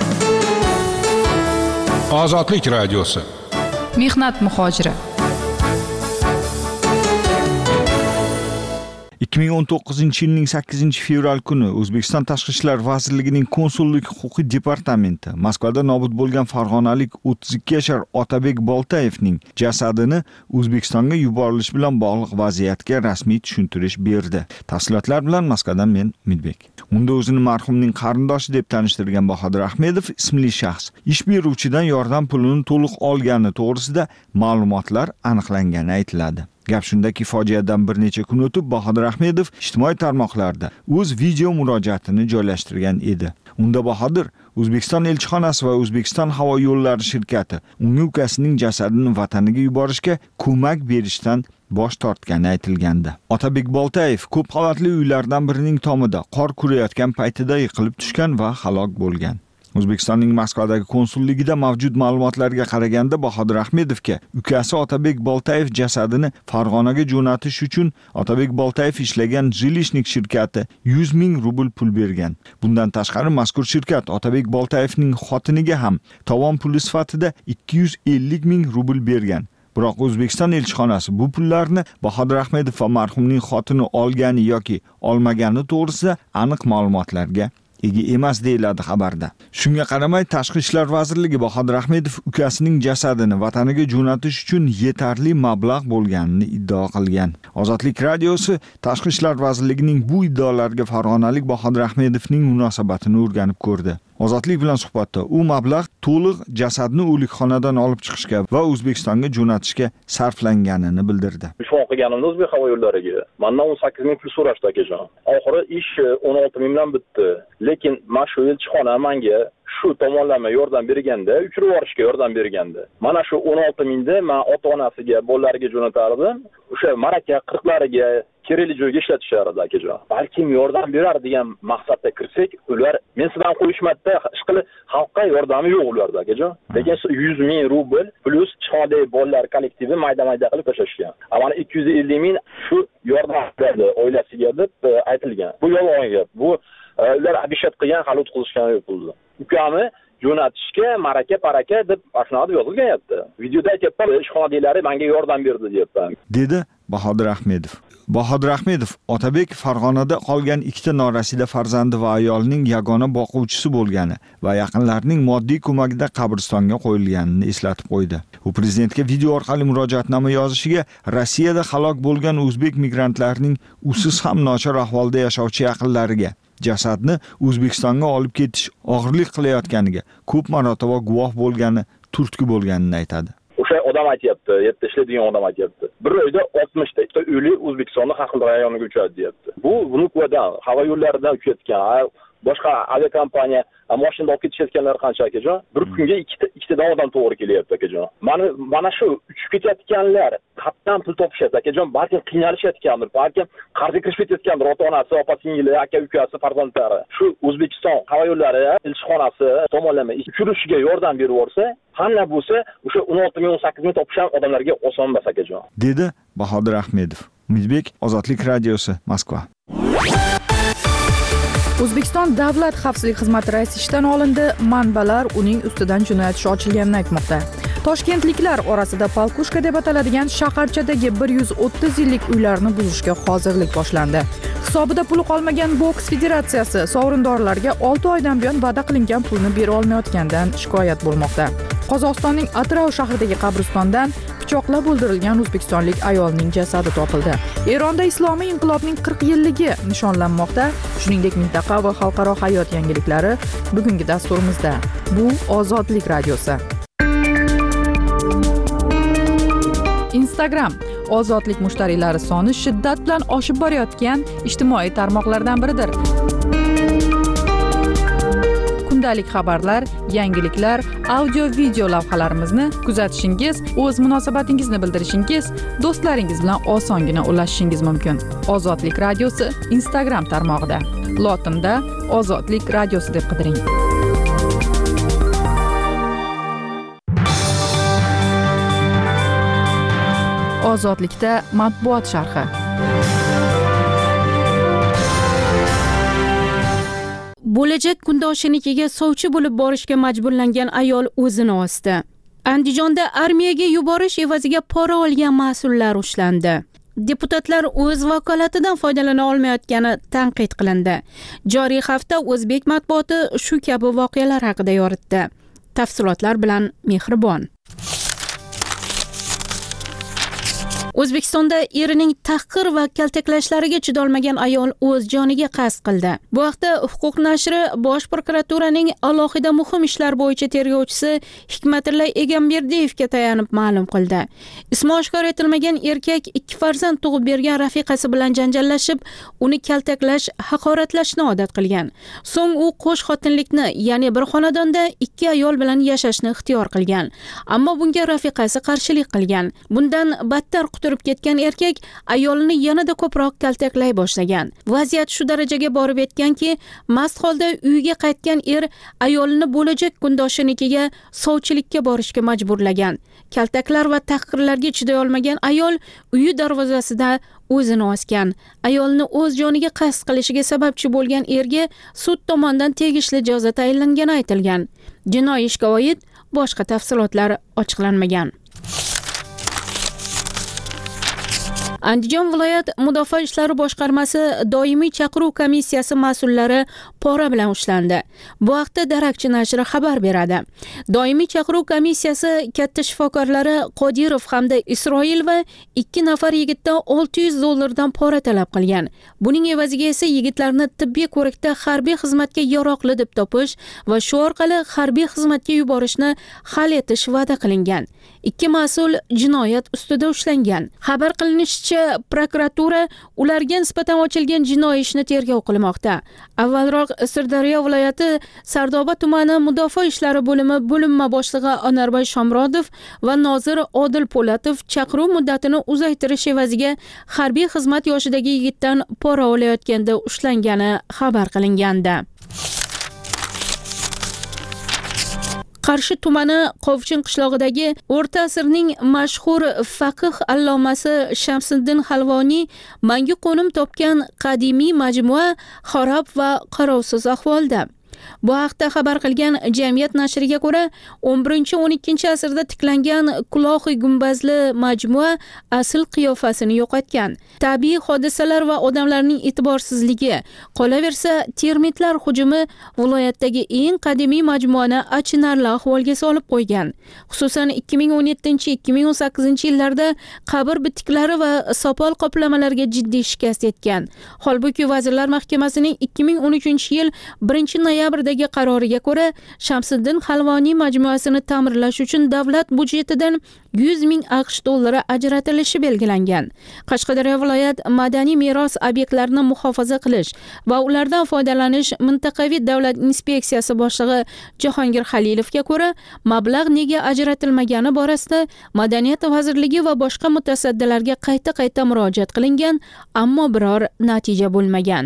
Ozodlik radiosi. Mehnat muhojiri. ikki ming o'n to'qqizinchi yilning sakkizinchi fevral kuni O'zbekiston Tashqi ishlar vazirligining konsullik huquqiy departamenti Moskvada nobud bo'lgan farg'onalik o'ttiz ikki yashar Otabek Boltayevning jasadini O'zbekistonga yuborilishi bilan bog'liq vaziyatga rasmiy tushuntirish berdi. Tafsilotlar bilan Moskvadan men Umidbek. Unda o'zini marhumning qarindoshi deb tanishtirgan Bahodir Ahmedov ismli shaxs ish beruvchidan yordam pulini to'liq olgani to'g'risida ma'lumotlar aniqlangani aytiladi. Gap shundaki, fojiadan bir necha kun o'tib Bahodir Ahmedov ijtimoiy tarmoqlarda o'z video murojaatini joylashtirgan edi. Unda Bahodir O'zbekiston elchixonasi va O'zbekiston havo yo'llari shirkati unga ukasining jasadini vataniga yuborishga ko'mak berishdan bosh tortgani aytilgandi. Otabek Boltayev ko'p qavatli uylardan birining tomida qor kurayotgan paytida yiqilib tushgan va halok bo'lgan. O'zbekistonning Moskvadagi konsulligida mavjud ma'lumotlarga qaraganda Bahodir Ahmedovga ukasi Otabek Boltayev jasadini Farg'onaga jo'natish uchun Otabek Boltayev ishlagan Jilishnik shirkati yuz ming rubl pul bergan. Bundan tashqari mazkur shirkat Otabek Boltayevning xotiniga ham tovon puli sifatida ikki yuz ellik ming rubl bergan. Biroq O'zbekiston elchixonasi bu pullarni Bahodir Ahmedov va marhumning xotini olgani yoki olmagani to'g'risida aniq ma'lumotlarga ega emas deyiladi xabarda. Shunga qaramay Tashqi ishlar vazirligi Bahodir Ahmedov ukasining jasadini vataniga jo'natish uchun yetarli mablag' bo'lganini iddao qilgan. Ozodlik radiosi Tashqi ishlar vazirligining bu iddaolarga farg'onalik Bahodir Ahmedovning munosabatini o'rganib ko'rdi. Ozodlik bilan suhbatda u mablag' to'liq jasadni o'likxonadan olib chiqishga va O'zbekistonga jo'natishga sarflanganini bildirdi. Shu o'qiganimda O'zbek havo yo'llariga mendan o'n sakkiz ming pul so'rashdi akajon. Oxiri ish o'n olti ming bilan bitdi. Lekin mana shu elchixona menga shu tomonlama yordam berganda, uchirib yuborishga yordam berganda, mana shu o'n olti mingni men ota-onasiga, bolalariga jo'natardim. O'sha maraka qirqlariga kerakli joyga ishlatishardi akajon. Balkim yordam berar degan maqsadda kirsak, ular men sizdan qo'yishmadida, hech qilib xalqqa yordami yo'q ularda akajon. Lekin yuz ming rubl plus chiqadi bolalar kollektivi mayda-mayda qilib tashashgan. Mana ikki yuz ellik ming shu yordam berdi oilasiga deb aytilgan. Bu yolg'on gap. Bu ular abishat qilgan, hali o'tkazishgan yo'q pulni. Ukamni jo'natishga maraka paraka deb ashuna deb yozilgan-yapti. Videoda aytibdi, ishxonadagilari menga yordam berdi deyapti. Dedi Bahodir Ahmedov. Bahodir Ahmedov Otabek Farg'onada qolgan ikkita norasida farzandi va ayolning yagona boquvchisi bo'lgani va yaqinlarining moddiy ko'magida qabristonga qo'yilganini eslatib qo'ydi. U prezidentga video orqali murojaatnoma yozishiga Rossiyada halok bo'lgan o'zbek migrantlarning usiz ham nochor ahvolda yashovchi yaqinlariga jasadni O'zbekistonga olib ketish og'irlik qilayotganiga ko'p marotaba guvoh bo'lgani, turtki bo'lganini aytadi. O'sha o'sha odam aytyapti, yerda ishlaydigan odam aytyapti. Bir oyda oltmishta uyli O'zbekistonning har xil rayoniga uchadi deyapti. Bu Vnukovadan, havo yo'llaridan uchayotgan, boshqa aviakompaniya mashinada olib ketishayotganlar qancha akajon? Bir kunga ikkita ikkitadan odam to'g'ri kelyapti akajon. Mana mana shu uchib ketayotganlar qatdan pul topishyapti akajon, balki qiynalishayotgandir, balki qarzga kirib ketayotgandir ota-onasi, opa-singili, aka-ukasi, farzandlari. Shu O'zbekiston havo yo'llari elchixonasi tomonlama uchirishiga yordam berib yorsa, qanday bo'lsa, o'sha o'n olti ming o'n sakkiz ming topishgan odamlarga oson emas akajon. Dedi Bahodir Ahmedov. Umidbek, Ozodlik radiosi, Moskva. O'zbekiston Davlat xavfsizlik xizmati raisi ishdan olindi, manbalar uning ustidan jinoyat ishi ochilganini aytmoqda. Toshkentliklar orasida Palkushka deb ataladigan shaharchadagi bir yuz o'ttiz yillik uylarni buzishga hozirlik boshlandi. Hisobida puli qolmagan boks federatsiyasi sovrindorlarga olti oydan buyon va'da qilingan pulni bera olmayotgandan shikoyat bo'lmoqda. Qozog'istonning Atrau shahridagi qabristondan pichoqlab o'ldirilgan o'zbekistonlik ayolning jasadi topildi. Eronda islomiy inqilobning qirq yilligi nishonlanmoqda. Shuningdek, mintaqa va xalqaro hayot yangiliklari bugungi dasturimizda. Bu Ozodlik radiosi. Instagram ozodlik mushtariylari soni shiddat bilan oshib borayotgan ijtimoiy tarmoqlardan biridir. Kundalik xabarlar, yangiliklar, audio video lavhalarimizni kuzatishingiz, o'z munosabatingizni bildirishingiz, do'stlaringiz bilan osongina ulashishingiz mumkin. Ozodlik radiosi Instagram tarmog'ida. Lotinda Ozodlik radiosi deb qidiring. Ozodlikda matbuot sharhi. Bo'lajak kundoshinikiga sovchi bo'lib borishga majburlangan ayol o'zini osdi. Andijonda armiyaga yuborish evaziga pora olgan mas'ullar ushlandi. Deputatlar o'z vakolatidan foydalana olmayotgani tanqid qilindi. Joriy hafta o'zbek matbuoti shu kabi voqealar haqida yoritdi. Tafsilotlar bilan Mehribon. O'zbekistonda erining tahqir va kaltaklashlariga chidolmagan ayol o'z joniga qasd qildi. Bu haqda Huquq nashri Bosh prokuraturaning alohida muhim ishlar bo'yicha tergovchisi Hikmatilla Egamberdiyevga tayanib ma'lum qildi. Ismi oshkor etilmagan erkak ikki farzand tug'ib bergan rafiqasi bilan janjallashib, uni kaltaklash, haqoratlashni odat qilgan. So'ng u qo'sh xotinlikni, ya'ni bir xonadonda ikki ayol bilan yashashni ixtiyor qilgan. Ammo bunga rafiqasi qarshilik qilgan. Bundan battar turib ketgan erkak ayolini yanada ko'proq kaltaklay boshlagan. Vaziyat shu darajaga borib yetganki, mast holda uyiga qaytgan er ayolini bo'lajak kundoshinikiga sovchilikka borishga majburlagan. Kaltaklar va tahqirlarga chiday olmagan ayol uyi darvozasida o'zini osgan. Ayolni o'z joniga qasd qilishiga sababchi bo'lgan erga sud tomonidan tegishli jazo tayinlangani aytilgan. Jinoiy ishga oid boshqa tafsilotlar ochiqlanmagan. Andijon viloyat Mudofaa ishlari boshqarmasi doimiy chaqiruv komissiyasi mas'ullari pora bilan ushlandi. Bu haqda Darakchi nashri xabar beradi. Doimiy chaqiruv komissiyasi katta shifokorlari Qodirov hamda Isroilova ikki nafar yigitdan olti yuz dollardan pora talab qilgan. Buning evaziga esa yigitlarni tibbiy ko'rikda harbiy xizmatga yaroqli deb topish va shu orqali harbiy xizmatga yuborishni hal etish va'da qilingan. Ikki mas'ul jinoyat ustida ushlangan. Xabar qilinishicha, prokuratura ularga nisbatan ochilgan jinoiy ishni tergov qilmoqda. Avvalroq Sirdaryo viloyati Sardoba tumani Mudofaa ishlari bo'limi bo'linma boshlig'i Onorbay Shomrodov va nozir Odil Po'latov chaqiruv muddatini uzaytirish evaziga harbiy xizmat yoshidagi yigitdan pora olayotganda ushlangani xabar qilingandi. Qarshi tumani Qovchin qishlog'idagi o'rta asrning mashhur faqih allomasi Shamsiddin Halvoniy mangu qo'nim topgan qadimiy majmua xarob va qarovsiz ahvolda. Bu haqda xabar qilgan Jamiyat nashriga ko'ra, o'n birinchi o'n ikkinchi asrda tiklangan Kulohi gumbazli majmua asl qiyofasini yo'qotgan. Tabiiy hodisalar va odamlarning e'tiborsizligi, qolaversa termitlar hujumi viloyatdagi eng qadimiy majmuani achinarli ahvolga solib qo'ygan. Xususan ikki ming o'n yettinchi ikki ming o'n sakkizinchi yillarda qabr bitiklari va sopol qoplamalarga jiddiy shikast yetgan. Holbuki Vazirlar Mahkamasining ikki ming o'n uchinchi yil birinchi noyabr sentябrdagi qaroriga ko'ra Shamsiddin Halvoniy majmuasini ta'mirlash uchun davlat budjetidan yuz ming aqsh dollari ajratilishi belgilangan. Qashqadaryo viloyat madaniy meros obyektlarini muhofaza qilish va ulardan foydalanish mintaqaviy davlat inspeksiyasi boshlig'i Jahongir Halilovga ko'ra, mablag' nega ajratilmagani borasida Madaniyat vazirligi va boshqa mutasaddilarga qayta-qayta murojaat qilingan, ammo biror natija bo'lmagan.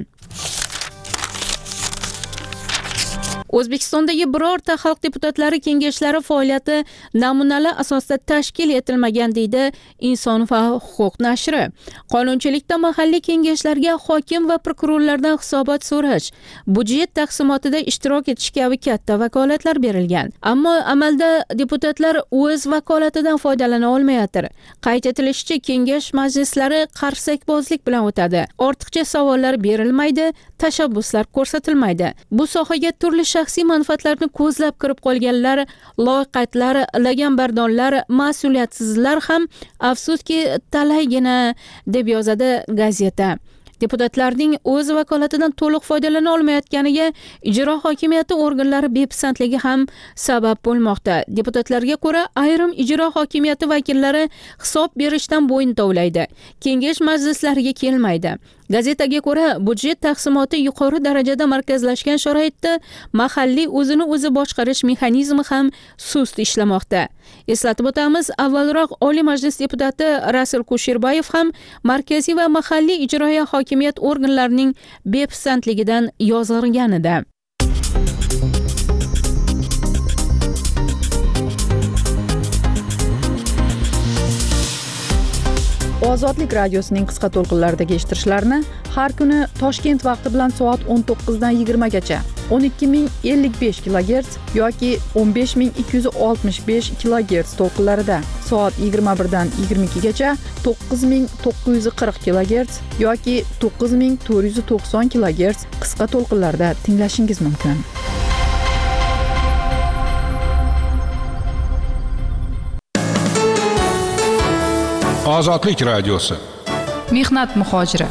O'zbekistondagi birorta xalq deputatlari kengashlari faoliyati namunali asosda tashkil etilmagan deydi Inson va huquq nashri. Qonunchilikda mahalliy kengashlarga hokim va prokurorlardan hisobot so'rash, budjet taqsimotida ishtirok etish kabi katta vakolatlar berilgan. Ammo amalda deputatlar o'z vakolatidan foydalana olmayapti. Qayd etilishicha, kengash majlislari qarsakbozlik bilan o'tadi. Ortiqcha savollar berilmaydi, tashabbuslar ko'rsatilmaydi. Bu sohaga turli shaxsiy manfaatlarni ko'zlab kirib qolganlar, loqaydlar, laganbardonlar, mas'uliyatsizlar ham afsuski talaygina, deb yozadi gazeta. Deputatlarning o'z vakolatidan to'liq foydalana olmayotganiga ijro hokimiyati organlari bepisandligi ham sabab bo'lmoqda. Deputatlarga ko'ra, ayrim ijro hokimiyati vakillari hisob berishdan bo'yin tovlaydi. Kengash majlislariga kelmaydi. Gazetaga ko'ra, budjet taqsimoti yuqori darajada markazlashgan sharoitda mahalliy o'zini o'zi boshqarish mexanizmi ham sust ishlamoqda. Eslatib o'tamiz, avvalroq Oliy Majlis deputati Rasul Kusherbayev ham markaziy va mahalliy ijroiya hokimiyat organlarining bepisandligidan yozg'irgan edi. Ozodlik radiosining qisqa to'lqinlaridagi eshittirishlarni har kuni Toshkent vaqti bilan soat o'n to'qqiz dan yigirma gacha o'n ikki ming ellik besh kilogerts yoki o'n besh ming ikki yuz oltmish besh kilogerts to'lqinlarida, soat yigirma bir dan yigirma ikki gacha to'qqiz ming to'qqiz yuz qirq kilogerts yoki to'qqiz ming to'rt yuz to'qson kilogerts qisqa to'lqinlarda tinglashingiz mumkin. Ozodlik radiosi. Mehnat muhojiri.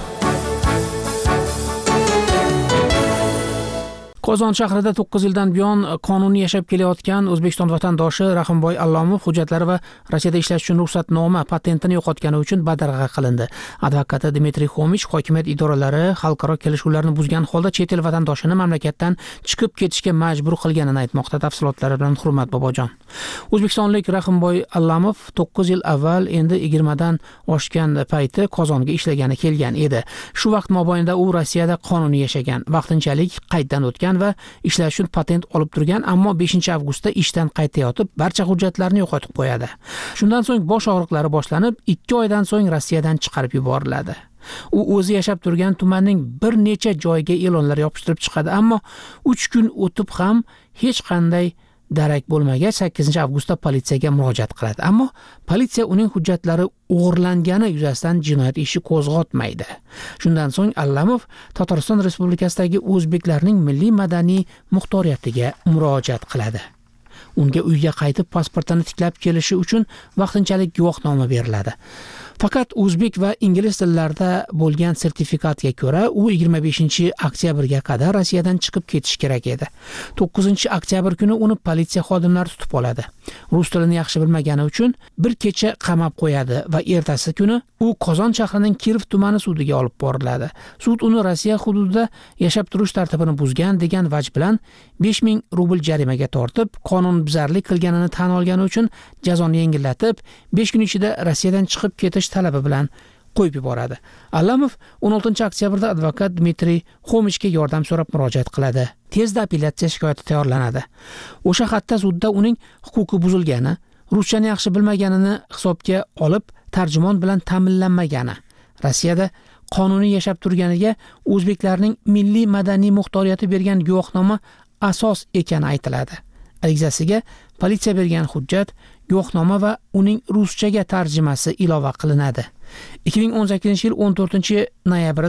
Qozon shahrida to'qqiz yildan buyon qonuniy yashab kelayotgan O'zbekiston vatandoshi Rahimboy Allomov hujjatlari va Rossiyada ishlash uchun ruxsatnoma patentini yo'qotgani uchun badarg'a qilindi. Advokati Dmitriy Xomich hokimiyat idoralari xalqaro kelishuvlarni buzgan holda chet el vatandoshini mamlakatdan chiqib ketishga majbur qilganini aytmoqda. Tafsilotlari bilan Hurmat Bobojon. O'zbekistonlik Rahimboy Allomov to'qqiz yil avval, endi yigirma dan oshgan payti Qozonga ishlagani kelgan edi. Shu vaqt mobaynida u Rossiyada qonuniy yashagan, vaqtinchalik qayddan o'tgan va ishlash uchun patent olib turgan, ammo beshinchi avgustda ishdan qaytayotib barcha hujjatlarini yo'qotib qo'yadi. Shundan so'ng bosh og'riqlari boshlanib, ikki oydan so'ng Rossiyadan chiqarib yuboriladi. U o'zi yashab turgan tumanning bir necha joyiga e'lonlar yopishtirib chiqadi, ammo uch kun o'tib ham hech qanday darak bo'lmagach sakkizinchi avgustda politsiyaga murojaat qiladi. Ammo politsiya uning hujjatlari o'g'irlangani yuzasidan jinoyat ishi qo'zg'atmaydi. Shundan so'ng Allomov Tatariston Respublikasidagi o'zbeklarning milliy madaniy muxtoriyatiga murojaat qiladi. Unga uyga qaytib pasportini tiklab kelishi uchun vaqtinchalik guvohnoma beriladi. Faqat o'zbek va ingliz tillarida bo'lgan sertifikatga ko'ra u yigirma beshinchi oktyabrga qadar Rossiyadan chiqib ketish kerak edi. to'qqizinchi oktyabr kuni uni politsiya xodimlari tutib oladi. Rus tilini yaxshi bilmagani uchun bir kecha qamab qo'yadi va ertasi kuni u Qozon shahrining Kirov tumani sudiga olib boriladi. Sud uni Rossiya hududida yashab turish tartibini buzgan degan vaj bilan besh ming rubl jarimaga tortib, qonunbuzarlik qilganini tan olgani uchun jazoni yengillatib, besh kun ichida Rossiyadan chiqib ketish talabi bilan qo'yib yuboradi. Allomov o'n oltinchi oktyabrda advokat Dmitriy Xomichga yordam so'rab murojaat qiladi. Tezda apellyatsiya shikoyati tayyorlanadi. O'sha xatda sudda uning huquqi buzilgani, ruschani yaxshi bilmaganini hisobga olib, tarjimon bilan ta'minlanmagani, Rossiyada qonuniy yashab turganiga o'zbeklarning milliy madaniy muxtoriyati bergan guvohnoma asos ekani aytiladi. Arizasiga politsiya bergan hujjat, guvohnoma va uning ruschaga tarjimasi ilova qilinadi. ikki ming o'n sakkizinchi yil o'n to'rtinchi noyabrida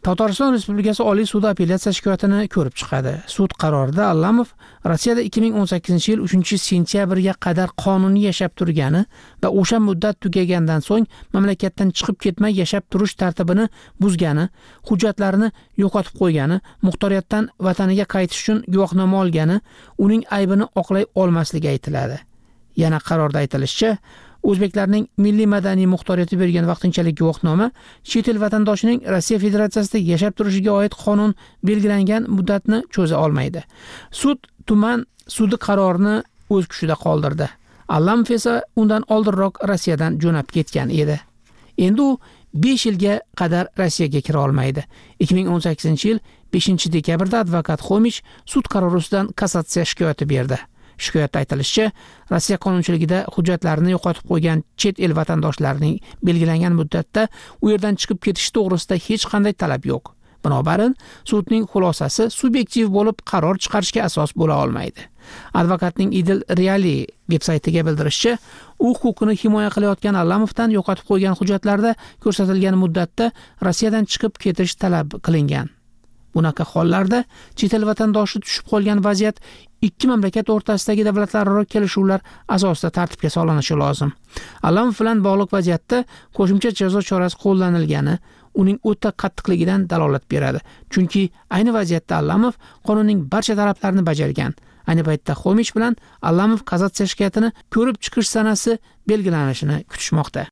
Tatariston Respublikasi Oliy sudi apellyatsiya shikoyatini ko'rib chiqadi. Sud qarorida Allamov Rossiyada ikki ming o'n sakkizinchi yil uchinchi sentyabrga qadar qonuniy yashab turgani va o'sha muddat tugagandan so'ng mamlakatdan chiqib ketmay yashab turish tartibini buzgani, hujjatlarini yo'qotib qo'ygani, muxtoriyatdan vataniga qaytish uchun guvohnoma olgani, uning aybini oqlay olmasligi aytiladi. Yana qarorda aytilishicha, o'zbeklarning milliy madaniy muxtoriyati bergan vaqtinchalik guvohnoma chet el vatandoshining Rossiya Federatsiyasida yashab turishiga oid qonun belgilangan muddatni cho'za olmaydi. Sud tuman sudi qarorini o'z kuchida qoldirdi. Allamov esa undan oldinroq Rossiyadan jo'nab ketgan edi. Endi u besh yilga qadar Rossiyaga kira olmaydi. ikki ming o'n sakkizinchi yil beshinchi dekabrda advokat Xomich sud qarori ustidan kassatsiya shikoyati berdi. Shikoyatda aytilishicha, Rossiya qonunchiligida hujjatlarini yo'qotib qo'ygan chet el vatandoshlarining belgilangan muddatda u yerdan chiqib ketishi to'g'risida hech qanday talab yo'q. Binobarin, sudning xulosasi subyektiv bo'lib qaror chiqarishga asos bo'la olmaydi. Advokatning Idil Reali veb-saytiga bildirishicha, u huquqini himoya qilayotgan Allamovdan yo'qotib qo'ygan hujjatlarda ko'rsatilgan muddatda Rossiyadan chiqib ketish talab qilingan. Bunaqa hollarda chet el vatandoshi tushib qolgan vaziyat ikki mamlakat o'rtasidagi davlatlararo kelishuvlar asosida tartibga solinishi lozim. Allamov bilan bog'liq vaziyatda qo'shimcha jazo chorasi qo'llanilgani uning o'ta qattiqligidan dalolat beradi. Chunki ayni vaziyatda Allamov qonunning barcha talablarini bajargan. Ayni paytda Xomich bilan Allamov kassatsiya shikoyatini ko'rib chiqish sanasi belgilanishini kutishmoqda.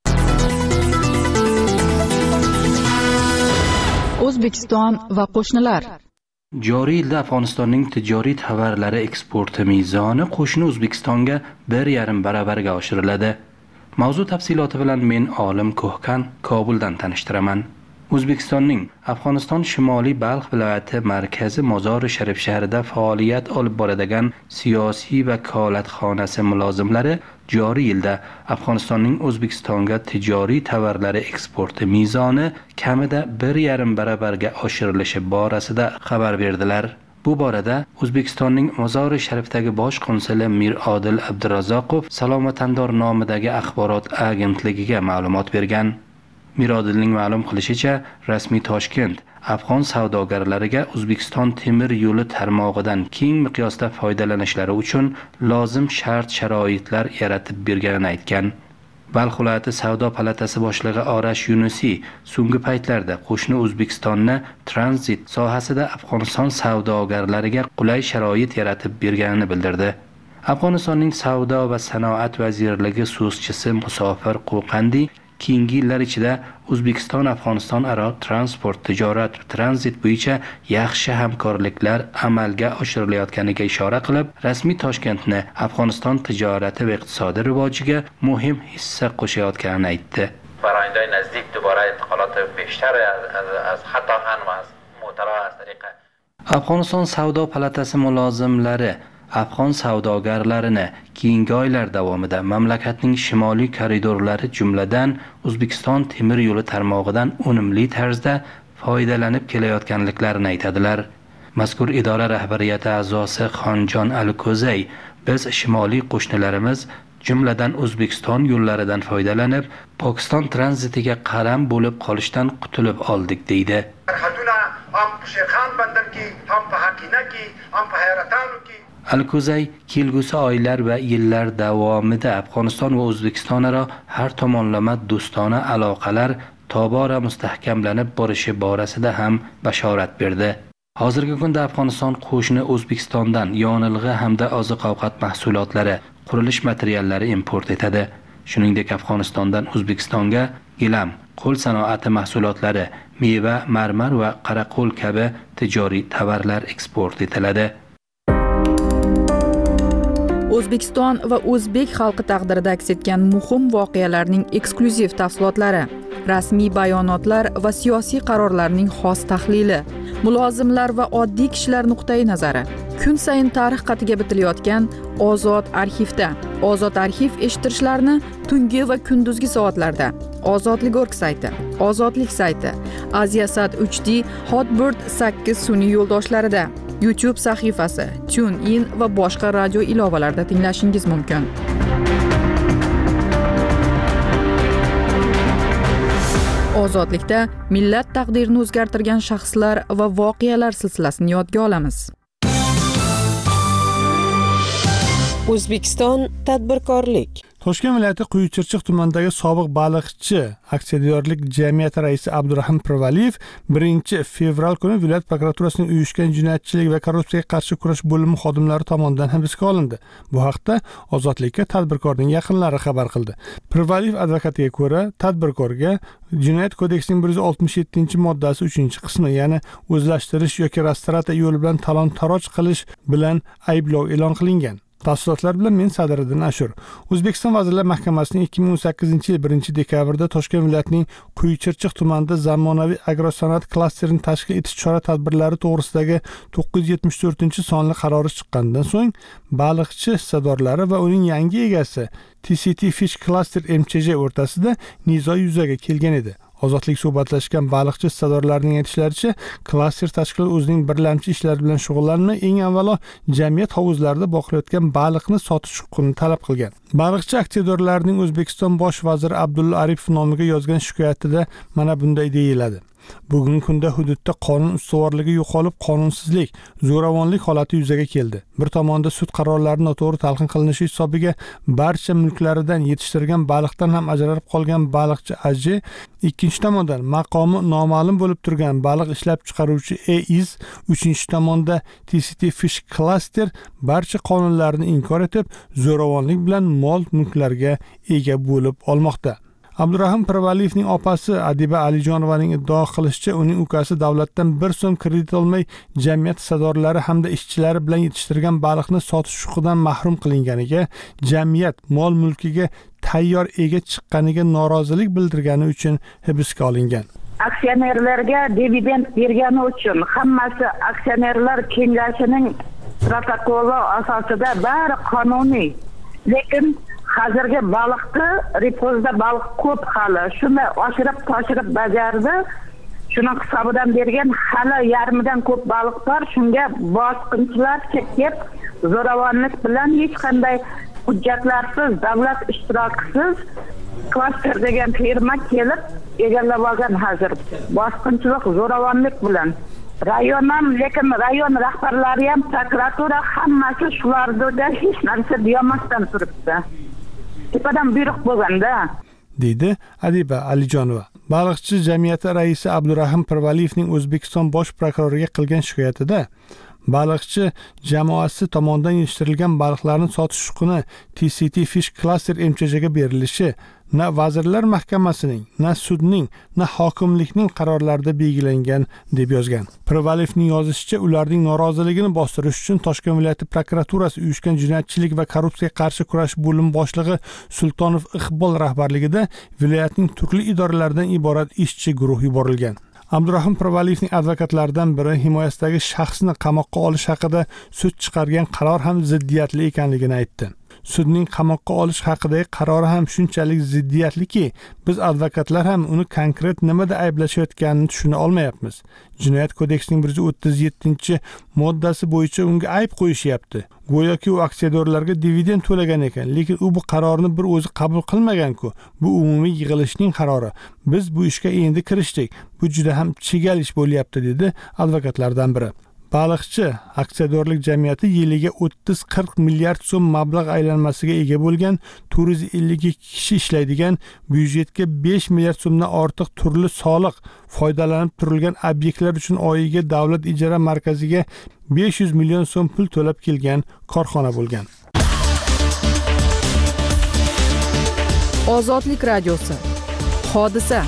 O'zbekiston va qo'shnilar. Joriy yilda Afg'onistonning tijoriy tovarlari eksporti mezoni qo'shni O'zbekistonga bir yarim baravarga oshiriladi. Mavzu tafsiloti bilan men Olim Ko'hkan Kobuldan tanishtiraman. O'zbekistonning Afg'oniston Shimoliy Balx viloyati markazi Mozori Sharif shahrida faoliyat olib boradigan siyosiy vakolatxonasi mulozimlari joriy yilda Afg'onistonning O'zbekistonga tijoriy tovarlari eksporti mezoni kamida bir yarim baravarga oshirilishi borasida xabar berdilar. Bu borada O'zbekistonning Mozori Sharifdagi bosh konsuli Mir Odil Abdurazzoqov Salomatandor nomidagi axborot agentligiga ma'lumot bergan. Mirodilning ma'lum qilishicha, rasmiy Toshkent afg'on savdogarlariga O'zbekiston temir yo'li tarmog'idan keng miqyosda foydalanishlari uchun lozim shart-sharoitlar yaratib berganini aytgan. Balx viloyati savdo palatasi boshlig'i Orash Yunusiy so'nggi paytlarda qo'shni O'zbekistonni tranzit sohasida Afg'oniston savdogarlariga qulay sharoit yaratib berganini bildirdi. Afg'onistonning savdo va sanoat vazirligi so'zchisi Musofir Qo'qandi keyingi yillar ichida O'zbekiston Afg'oniston aro transport, tijorat va tranzit bo'yicha yaxshi hamkorliklar amalga oshirilayotganiga ishora qilib, rasmiy Toshkentni Afg'oniston tijorati va iqtisodiy rivojiga muhim hissa qo'shayotganini aytdi. برآینده نزدیک دوباره انتقالات بیشتر از حتی هم از معتلا از طریق Afg'oniston savdo palatasi mulozimlari Afg'on savdogarlarini keyingi oylar davomida mamlakatning shimoliy koridorlari jumladan O'zbekiston temir yo'li tarmog'idan unumli tarzda foydalanib kelayotganliklarini aytadilar. Mazkur idora rahbariyati a'zosi Xonjon Alkozay biz shimoliy qo'shnilarimiz jumladan O'zbekiston yo'llaridan foydalanib Pokiston tranzitiga qaram bo'lib qolishdan qutulib oldik deydi. Alkozay kelgusi oylar va yillar davomida Afg'oniston va O'zbekiston aro har tomonlama do'stona aloqalar tobora mustahkamlanib borishi borasida ham bashorat berdi. Hozirgi kunda Afg'oniston qo'shni O'zbekistondan yonilg'i hamda oziq-ovqat mahsulotlari, qurilish materiallari import etadi. Shuningdek, Afg'onistondan O'zbekistonga gilam, qo'l sanoati mahsulotlari, meva, marmar va qaraqo'l kabi tijoriy tovarlar eksport etiladi. O'zbekiston va o'zbek xalqi taqdirida aks etgan muhim voqealarning eksklyuziv tafsilotlari, rasmiy bayonotlar va siyosiy qarorlarning xos tahlili, mulozimlar va oddiy kishilar nuqtai nazari. Kun sayin tarix qatiga bitilayotgan Ozod arxivda. Ozod arxiv eshittirishlarni tungi va kunduzgi soatlarda. Ozodlik org sayti, Ozodlik sayti, Aziasat uch D, Hotbird sakkiz sun'iy yo'ldoshlarida, YouTube sahifasi, TuneIn va boshqa radio ilovalarida tinglashingiz mumkin. Ozodlikda millat taqdirini o'zgartirgan shaxslar va voqealar silsilasini yodga olamiz. O'zbekiston tadbirkorlik. Toshkent viloyati Quyuchirchiq tumanidagi sobiq baliqchi aksiyadorlik jamiyati raisi Abdurahim Pirvaliyev birinchi fevral kuni viloyat prokuraturasining uyushgan jinoyatchilik va korrupsiyaga qarshi kurash bo'limi xodimlari tomonidan hibsga olindi. Bu haqda Ozodlikka tadbirkorning yaqinlari xabar qildi. Pirvaliyev advokatiga ko'ra, tadbirkorga Jinoyat kodeksining bir yuz oltmish yettinchi moddasi uchinchi qismi, ya'ni o'zlashtirish yoki restoratsiya yo'li bilan talon-taroj qilish bilan ayblov e'lon qilingan. Tafsilotlar bilan men Sadiriddin Ashur. O'zbekiston Vazirlar Mahkamasining ikki ming o'n sakkizinchi yil birinchi dekabrda Toshkent viloyatining Quyuchirchiq tumanida zamonaviy agrosanoat klasterini tashkil etish chora-tadbirlari to'g'risidagi to'qqiz yuz yetmish to'rtinchi sonli qarori chiqqanidan so'ng baliqchi hissadorlari va uning yangi egasi T C T Fish Cluster M C J o'rtasida nizo yuzaga kelgan edi. Ozodlik suhbatlashgan baliqchi hissadorlarining aytishlaricha, klaster tashkiloti o'zining birlamchi ishlari bilan shug'ullanmay, eng avvalo jamiyat hovuzlarida boqilayotgan baliqni sotish huquqini talab qilgan. Baliqchi aksiyadorlarining O'zbekiston bosh vaziri Abdulla Aripov nomiga yozgan shikoyatida mana bunday deyiladi. Bugungi kunda hududda qonun ustuvorligi yo'qolib, qonunsizlik, zo'ravonlik holati yuzaga keldi. Bir tomonda sud qarorlari noto'g'ri talqin qilinishi hisobiga barcha mulklaridan yetishtirgan baliqdan ham ajralib qolgan baliqchi Aji, ikkinchi tomondan maqomi noma'lum bo'lib turgan baliq ishlab chiqaruvchi E I Z, uchinchi tomonda T C T Fish Cluster barcha qonunlarni inkor etib, zo'ravonlik bilan mol mulklarga ega bo'lib olmoqda. Abdurahim Pirvaliyevning opasi Adiba Alijonovaning iddao qilishicha, uning ukasi davlatdan bir so'm kredit olmay jamiyat hissadorlari hamda ishchilari bilan yetishtirgan baliqni sotish huquqidan mahrum qilinganiga, jamiyat mol mulkiga tayyor ega chiqqaniga norozilik bildirgani uchun hibsga olingan. Aksionerlarga dividend bergani uchun hammasi aksionerlar kengashining protokoli asosida bari qonuniy. Lekin hozirgi baliqni repozda baliq ko'p hali. Shuni oshirib toshirib bajardi. Shuning hisobidan bergan hali yarmidan ko'p baliq bor. Shunga bosqinchilar chekib, zo'ravonlik bilan hech qanday hujjatlarsiz, davlat ishtirokisiz klaster degan firma kelib egallab olgan hozir. Bosqinchilik, zo'ravonlik bilan. Rayon ham, lekin rayon rahbarlari ham, prokuratura hammasi shularda hech narsa deyamasdan turibdi. Tepadan buyruq bo'lganda, deydi Adiba Alijonova. Baliqchi jamiyati raisi Abdurahim Pirvaliyevning O'zbekiston bosh prokuroriga qilgan shikoyatida baliqchi jamoasi tomonidan yetishtirilgan baliqlarni sotish huquqini T C T Fish Cluster M C J ga berilishi na Vazirlar Mahkamasining, na sudning, na hokimlikning qarorlarida belgilangan deb yozgan. Pirvaliyevning yozishicha, ularning noroziligini bostirish uchun Toshkent viloyati prokuraturasi uyushgan jinoyatchilik va korrupsiyaga qarshi kurash bo'limi boshlig'i Sultonov Iqbol rahbarligida viloyatning turli idoralaridan iborat ishchi guruh yuborilgan. Abdurahim Pirvaliyevning advokatlaridan biri himoyasidagi shaxsni qamoqqa olish haqida sud chiqargan qaror ham ziddiyatli ekanligini aytdi. Sudning qamoqqa olish haqidagi qarori ham shunchalik ziddiyatliki, biz advokatlar ham uni konkret nimada ayblashayotganini tushuna olmayapmiz. Jinoyat kodeksining bir yuz o'ttiz yettinchi moddasi bo'yicha unga ayb qo'yishyapti. Go'yoki u aksiyadorlarga dividend to'lagan ekan, lekin u bu qarorni bir o'zi qabul qilmagan-ku. Bu umumiy yig'ilishning qarori. Biz bu ishga endi kirishdik. Bu juda ham chigal ish bo'lyapti, dedi advokatlardan biri. Baliqchi aksiyadorlik jamiyati yiliga o'ttiz qirq milliard so'm mablag' aylanmasiga ega bo'lgan, to'rt yuz ellik ikki kishi ishlaydigan, byudjetga besh milliard so'mdan ortiq turli soliq foydalanib turilgan obyektlar uchun oyiga davlat ijara markaziga besh yuz million so'm pul to'lab kelgan korxona bo'lgan. Ozodlik radiosi. Hodisa.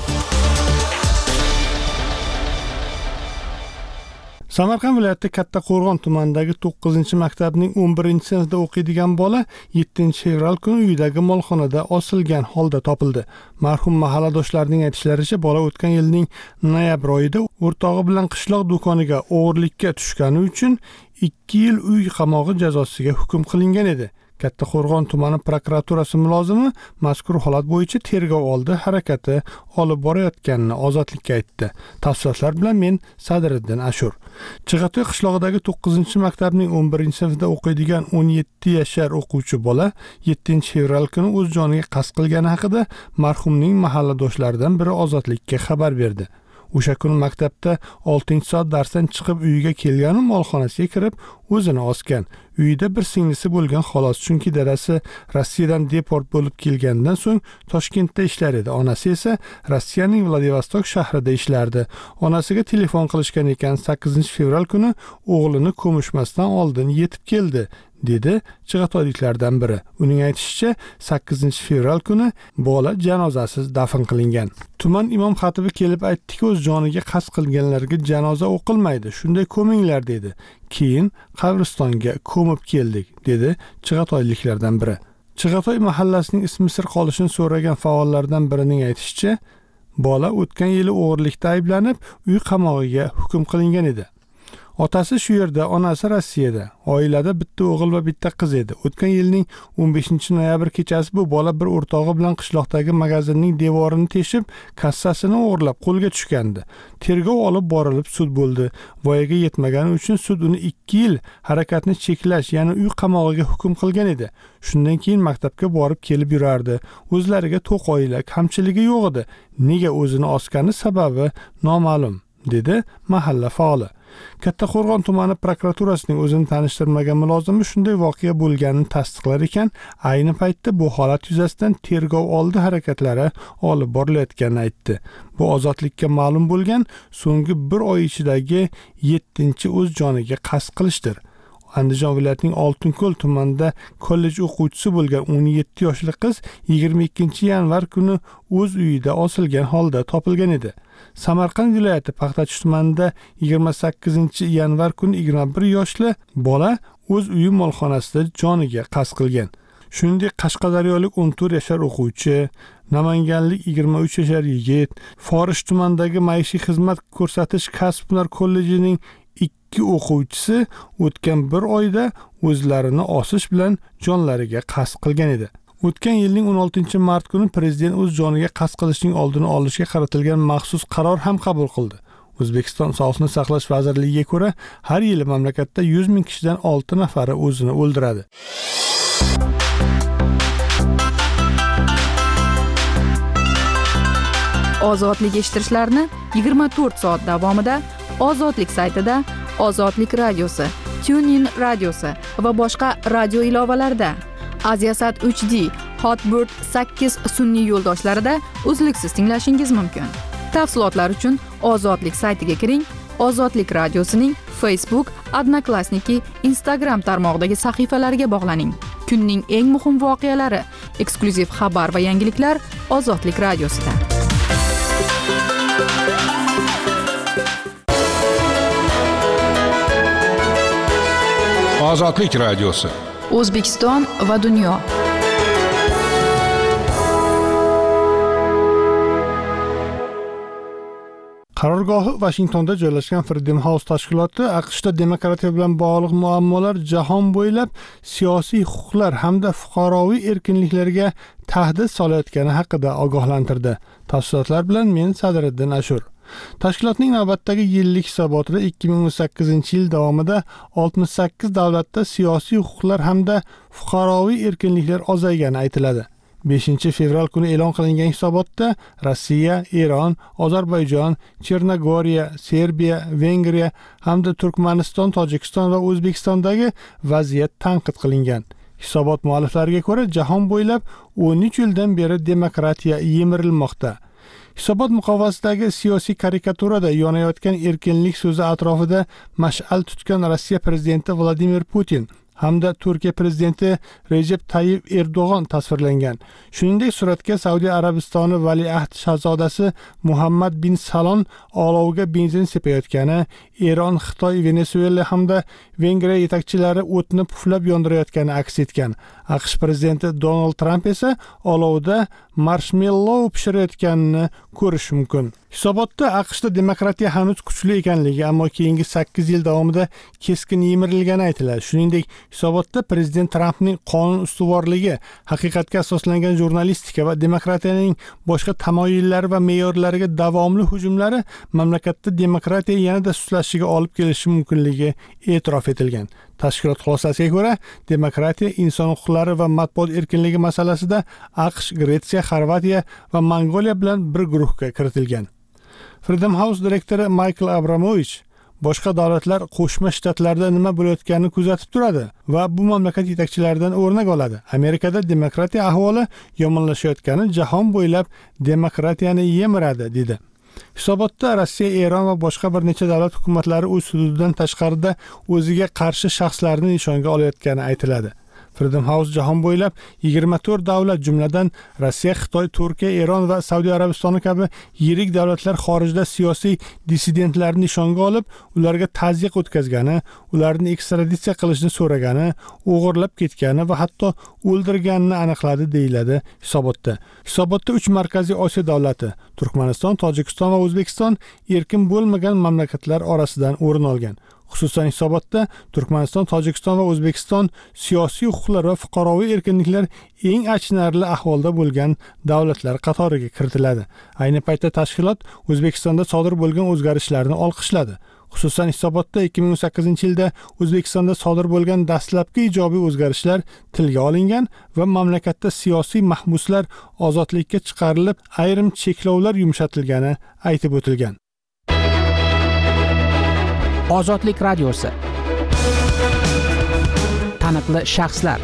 Samarqand viloyati Kattaqo'rg'on tumanidagi to'qqizinchi maktabning o'n birinchi sinfda o'qiydigan bola yettinchi fevral kuni uyidagi molxonada osilgan holda topildi. Marhum mahalladoshlarining aytishlaricha, bola o'tgan yilning noyabr oyida o'rtog'i bilan qishloq do'koniga o'g'irlikka tushgani uchun ikki yil uy qamog'i jazosiga hukm qilingan edi. Kattaqo'rg'on tumani prokuraturasi mulozimi mazkur holat bo'yicha tergov oldi harakati olib borayotganini Ozodlikka aytdi. Tafsilotlar bilan men Sadriddin Ashur. Chig'atoy qishlog'idagi to'qqizinchi maktabning o'n birinchi sinfda o'qiydigan o'n yetti yashar o'quvchi bola yettinchi fevral kuni o'z joniga qasd qilgani haqida marhumning mahalladoshlaridan biri Ozodlikka xabar berdi. O'sha kuni maktabda oltinchi soat darsdan chiqib uyiga kelgan u molxonasiga kirib o'zini osgan. Uyida bir singlisi bo'lgan xolos, chunki dadasi Rossiyadan deport bo'lib kelgandan so'ng Toshkentda ishlar edi. Onasi esa Rossiyaning Vladivostok shahrida ishlardi. Onasiga telefon qilishgan ekan, sakkizinchi fevral kuni o'g'lini ko'mishmasdan oldin yetib keldi, dedi chig'atoyliklardan biri. Uning aytishicha, sakkizinchi fevral kuni bola janozasiz dafn qilingan. Tuman imom xatibi kelib aytdiki, o'z joniga qasd qilganlarga janoza o'qilmaydi, shunday ko'minglar dedi. Keyin qabristonga ko'mib keldik, dedi chig'atoyliklardan biri. Chig'atoy mahallasining ismi sir qolishini so'ragan faollardan birining aytishicha, bola o'tgan yili o'g'irlikda ayblanib, uy qamog'iga hukm qilingan edi. Otasi shu yerda, onasi Rossiyada. Oilada bitta o'g'il va bitta qiz edi. O'tgan yilning o'n beshinchi noyabr kechasi bu bola bir o'rtog'i bilan qishloqdagi magazinning devorini teshib, kassasini o'g'irlab qo'lga tushgandi. Tergov olib borilib sud bo'ldi. Voyaga yetmagani uchun sud uni ikki yil harakatni cheklash, ya'ni uy qamog'iga hukm qilgan edi. Shundan keyin maktabga borib kelib yurardi. O'zlariga to'q oila, kamchiligi yo'q edi. Nega o'zini osgani sababi noma'lum, dedi mahalla faoli. Kattaqo'rg'on tumani prokuraturasining o'zini tanishtirmagan mulozimi shunday voqea bo'lganini tasdiqlar ekan, ayni paytda bu holat yuzasidan tergov oldi harakatlari olib borilayotganini aytdi. Bu Ozodlikka ma'lum bo'lgan so'nggi bir oy ichidagi yettinchi o'z joniga qasd qilishdir. Andijon viloyatining Oltinko'l tumanida kollej o'quvchisi bo'lgan o'n yetti yoshli qiz yigirma ikkinchi yanvar kuni o'z uyida osilgan holda topilgan edi. Samarqand viloyati Paxtachi tumanida yigirma sakkizinchi yanvar kuni yigirma bir yoshli bola o'z uyi molxonasida joniga qasd qilgan. Shuningdek, Qashqadaryolik o'n to'rt yashar o'quvchi, Namanganlik yigirma uch yashar yigit, Forish tumanidagi maishiy xizmat ko'rsatish kasb-hunar kollejining ikki o'quvchisi o'tgan bir oyda o'zlarini osish bilan jonlariga qasd qilgan edi. O'tgan yilning o'n oltinchi mart kuni prezident o'z joniga qasd qilishning oldini olishga qaratilgan maxsus qaror ham qabul qildi. O'zbekiston Sog'liqni saqlash vazirligiga ko'ra, har yili mamlakatda yuz ming kishidan olti nafari o'zini o'ldiradi. Ozodlik eshittirishlarni yigirma to'rt soat davomida Ozodlik saytida, Ozodlik radiosi, TuneIn radiosi va boshqa radio ilovalarida, Aziasat uch D, Hotbird sakkiz sun'iy yo'ldoshlarida uzluksiz tinglashingiz mumkin. Tafsilotlar uchun Ozodlik saytiga kiring, Ozodlik radiosining Facebook, Odnoklassniki, Instagram tarmog'idagi sahifalariga bog'laning. Kunning eng muhim voqealari, eksklyuziv xabar va yangiliklar Ozodlik radiosida. Ozodlik radiosi. O'zbekiston va dunyo. Qarorgohi Washingtonda joylashgan Freedom House tashkiloti AQShda demokratiya bilan bog'liq muammolar jahon bo'ylab siyosiy huquqlar hamda fuqaroviy erkinliklarga tahdid solayotgani haqida ogohlantirdi. Tafsilotlar bilan men Sadriddin Ashur. Tashkilotning navbatdagi yillik hisobotida ikki ming o'n sakkizinchi yil davomida oltmish sakkiz davlatda siyosiy huquqlar hamda fuqaroviy erkinliklar ozaygani aytiladi. beshinchi fevral kuni e'lon qilingan hisobotda Rossiya, Eron, Ozarbayjon, Chernogoriya, Serbiya, Vengriya hamda Turkmaniston, Tojikiston va O'zbekistondagi vaziyat tanqid qilingan. Hisobot mualliflariga ko'ra, jahon bo'ylab o'n uch yildan beri demokratiya yemirilmoqda. Hisobot muqovasidagi siyosiy karikaturada yonayotgan erkinlik so'zi atrofida mash'al tutgan Rossiya prezidenti Vladimir Putin hamda Turkiya prezidenti Recep Tayyip Erdo'g'on tasvirlangan. Shuningdek, suratga Saudiya Arabistoni valiahd shahzodasi Muhammad bin Salon olovga benzin sepayotgani, Eron, Xitoy, Venesuela hamda Vengriya yetakchilari o'tni puflab yondirayotgani aks etgan. AQSh prezidenti Donald Trump esa olovda marshmallow pishirayotganini ko'rish mumkin. Hisobotda AQShda demokratiya hanuz kuchli ekanligi, ammo keyingi sakkiz yil davomida keskin yemirilgani aytiladi. Shuningdek, Hisobotda prezident Trampning qonun ustuvorligi, haqiqatga asoslangan jurnalistika va demokratiyaning boshqa tamoyillari va me'yorlariga davomli hujumlari mamlakatda demokratiya yanada suslashishiga olib kelishi mumkinligi e'tirof etilgan. Tashkilot xulosasiga ko'ra, demokratiya, inson huquqlari va matbuot erkinligi masalasida AQSh, Gretsiya, Xorvatiya va Mongoliya bilan bir guruhga kiritilgan. Freedom House direktori Michael Abramovich boshqa davlatlar Qo'shma Shtatlarda nima bo'layotganini kuzatib turadi va bu mamlakat yetakchilaridan o'rnak oladi. Amerikada demokratiya ahvoli yomonlashayotgani jahon bo'ylab demokratiyani yemiradi, dedi. Hisobotda Rossiya, Eron va boshqa bir necha davlat hukumatlari o'z hududidan tashqarida o'ziga qarshi shaxslarni nishonga olayotgani aytiladi. Freedom House jahon bo'ylab yigirma to'rt davlat, jumladan Rossiya, Xitoy, Turkiya, Eron va Saudiya Arabistoni kabi yirik davlatlar xorijda siyosiy dissidentlarni nishonga olib, ularga tazyiq o'tkazgani, ularni ekstraditsiya qilishni so'ragani, o'g'irlab ketgani va hatto o'ldirganini aniqladi, deyiladi hisobotda. Hisobotda uch markaziy Osiyo davlati, Turkmaniston, Tojikiston va O'zbekiston erkin bo'lmagan mamlakatlar orasidan o'rin olgan. Xususan hisobotda Turkmaniston, Tojikiston va O'zbekiston siyosiy huquqlar va fuqaroviy erkinliklar eng achinarli ahvolda bo'lgan davlatlar qatoriga kiritiladi. Ayni paytda tashkilot O'zbekistonda sodir bo'lgan o'zgarishlarni olqishladi. Xususan hisobotda ikki ming o'n sakkizinchi yilda O'zbekistonda sodir bo'lgan dastlabki ijobiy o'zgarishlar tilga olingan va mamlakatda siyosiy mahbuslar ozodlikka chiqarilib, ayrim cheklovlar yumshatilgani aytib o'tilgan. Ozodlik radiosi. Taniqli shaxslar.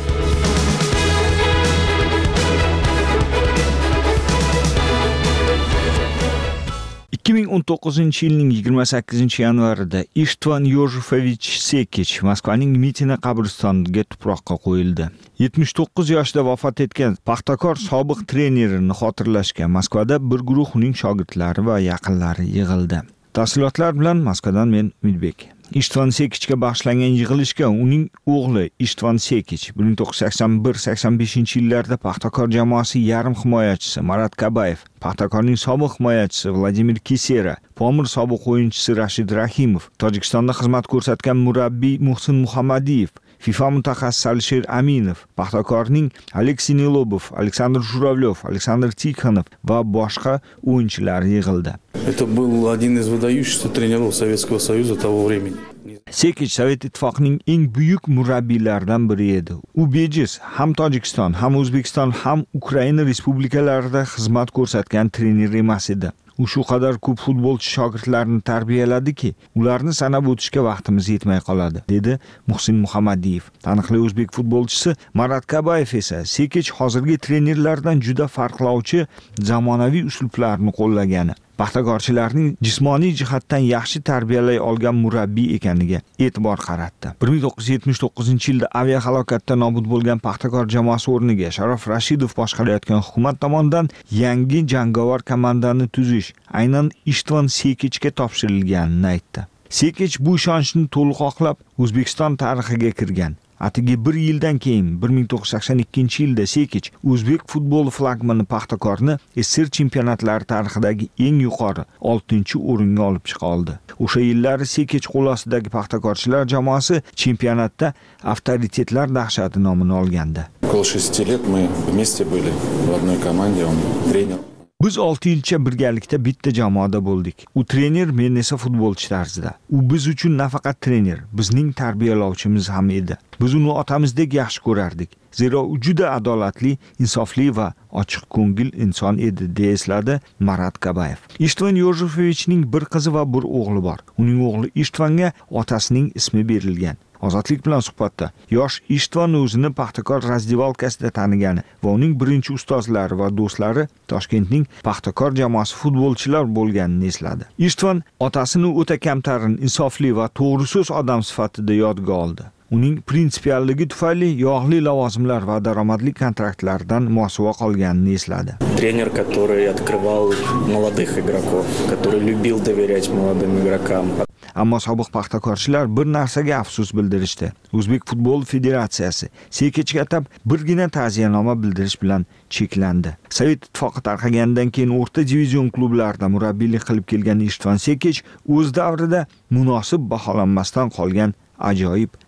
ikki ming o'n to'qqizinchi yilning yigirma sakkizinchi yanvarida Ishtvan Yojefovich Sekich Moskvaning Mitina qabristoniga tuproqqa qo'yildi. yetmish to'qqiz yoshda vafot etgan Paxtakor sobiq trenerini xotirlashga Moskvada bir guruh uning shogirdlari va yaqinlari yig'ildi. Tafsilotlar bilan Moskvadan men Umidbek. Ishtvan Sekichga bag'ishlangan yig'ilishga uning o'g'li Ishtvan Sekich bir ming to'qqiz yuz sakson bir sakson beshinchi yillarda Paxtakor jamoasi yarim himoyachisi Marat Kabayev, Paxtakorning sobiq himoyachisi Vladimir Kisera, Pomir sobiq o'yinchisi Rashid Rahimov, Tojikistonda xizmat ko'rsatgan murabbiy Muhsin Muhammadiyev, FIFA mutaxassisi Alisher Aminov, Paxtakorning Aleksey Nilobov, Aleksandr Jуравлев, Aleksandr Tikhonov va boshqa o'yinchilar yig'ildi. Это был один из выдающихся тренеров Советского Союза того времени. Sekich Sovet Ittifoqining eng buyuk murabbiylaridan biri edi. U bejiz ham Tojikiston, ham O'zbekiston, ham Ukraina respublikalarida xizmat ko'rsatgan trener emas edi. U shu qadar ko'p futbolchi shogirdlarini tarbiyaladiki, ularni sanab o'tishga vaqtimiz yetmay qoladi, dedi Muhsin Muhammadiyev. Taniqli o'zbek futbolchisi Marat Kabayev esa Sekich hozirgi trenerlardan juda farqlovchi zamonaviy uslublarni qo'llagani, paxtakorchilarning jismoniy jihatdan yaxshi tarbiyalay olgan murabbiy ekaniga e'tibor qaratdi. bir ming to'qqiz yuz yetmish to'qqizinchi yilda aviahalokatda nobud bo'lgan Paxtakor jamoasi o'rniga Sharof Rashidov boshqarayotgan hukumat tomonidan yangi jangovar komandani tuzish aynan Ishtvan Sekichga topshirilganini aytdi. Sekich bu ishonchni to'liq oqlab O'zbekiston tarixiga kirgan. Atigi bir yildan keyin bir ming to'qqiz yuz sakson ikkinchi yilda Sekich o'zbek futboli flagmani Paxtakorni S S R chempionatlari tarixidagi eng yuqori oltinchi o'ringa olib chiqa oldi. O'sha yillari Sekich qo'l ostidagi paxtakorchilar jamoasi chempionatda avtoritetlar dahshati nomini olgandi. Около шести лет мы вместе были в одной команде, он тренер. Biz olti yilcha birgalikda bitta jamoada bo'ldik. U trener, men esa futbolchi tarzida. U biz uchun nafaqat trener, bizning tarbiyalovchimiz ham edi. Biz uni otamizdek yaxshi ko'rardik. Zero u juda adolatli, insofli va ochiq ko'ngil inson edi, deya esladi Marat Kabayev. Ishtvan Yojefovichning bir qizi va bir o'g'li bor. Uning o'g'li Ishtvanga otasining ismi berilgan. Ozodlik bilan suhbatda yosh Ishtvan o'zini Paxtakor razdivalkasida tanigani va uning birinchi ustozlari va do'stlari Toshkentning Paxtakor jamoasi futbolchilar bo'lganini esladi. Ishtvan otasini o'ta kamtarin, insofli va to'g'ri so'z odam sifatida yodga oldi. Uning prinsipialligi tufayli yog'li lavozimlar va daromadli kontraktlardan mosuvo qolganini esladi. Тренер, который открывал молодых игроков, который любил доверять молодым игрокам. Ammo sobiq paxtakorchilar bir narsaga afsus bildirishdi. O'zbek futbol federatsiyasi Sekichga atab birgina ta'ziyanoma bildirish bilan cheklandi. Sovet ittifoqi tarqaganidan keyin o'rta divizion klublarida murabbiylik qilib kelgan Ishtvan Sekich o'z davrida munosib baholanmasdan qolgan ajoyib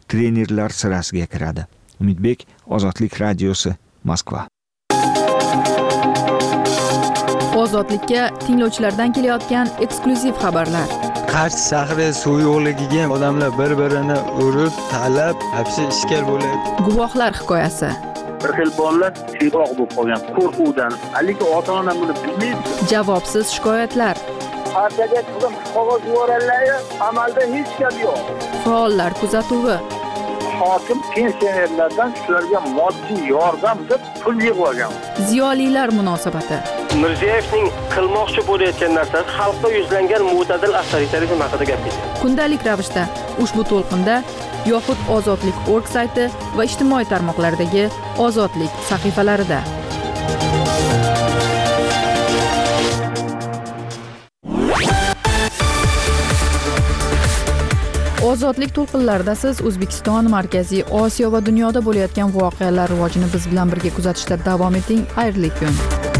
trenerlar sirasiga kiradi. Umidbek, Ozodlik radiosi, Moskva. Ozodlikka tinglovchilardan kelayotgan eksklyuziv xabarlar. Qarshi shahri suv yo'qligiga odamlar bir-birini urib, talab, hapsi ishkal bo'ladi. Guvohlar hikoyasi. Bir xil bolalar tiyroq bo'lib qolgan qo'rquvdan, lekin ota-ona buni bilmaydi. Javobsiz shikoyatlar. Partiyaga qizim qog'oz yuborganlar, amalda hech gap yo'q. Faollar kuzatuvi. Hokim pensionerlardan shularga moddiy yordam deb pul yig'ib olgan. Ziyolilar munosabati. Mirziyevning qilmoqchi bo'layotgan narsasi xalqqa yuzlangan mo'tadil avtoritarizm haqida gapirdi. Kundalik ravishda ushbu to'lqinda yoxud Ozodlik org sayti va ijtimoiy tarmoqlardagi Ozodlik sahifalarida. Ozodlik to'lqinlarida siz O'zbekiston, Markaziy Osiyo va dunyoda bo'layotgan voqealar rivojini biz bilan birga kuzatishda davom eting. Xayrli kun.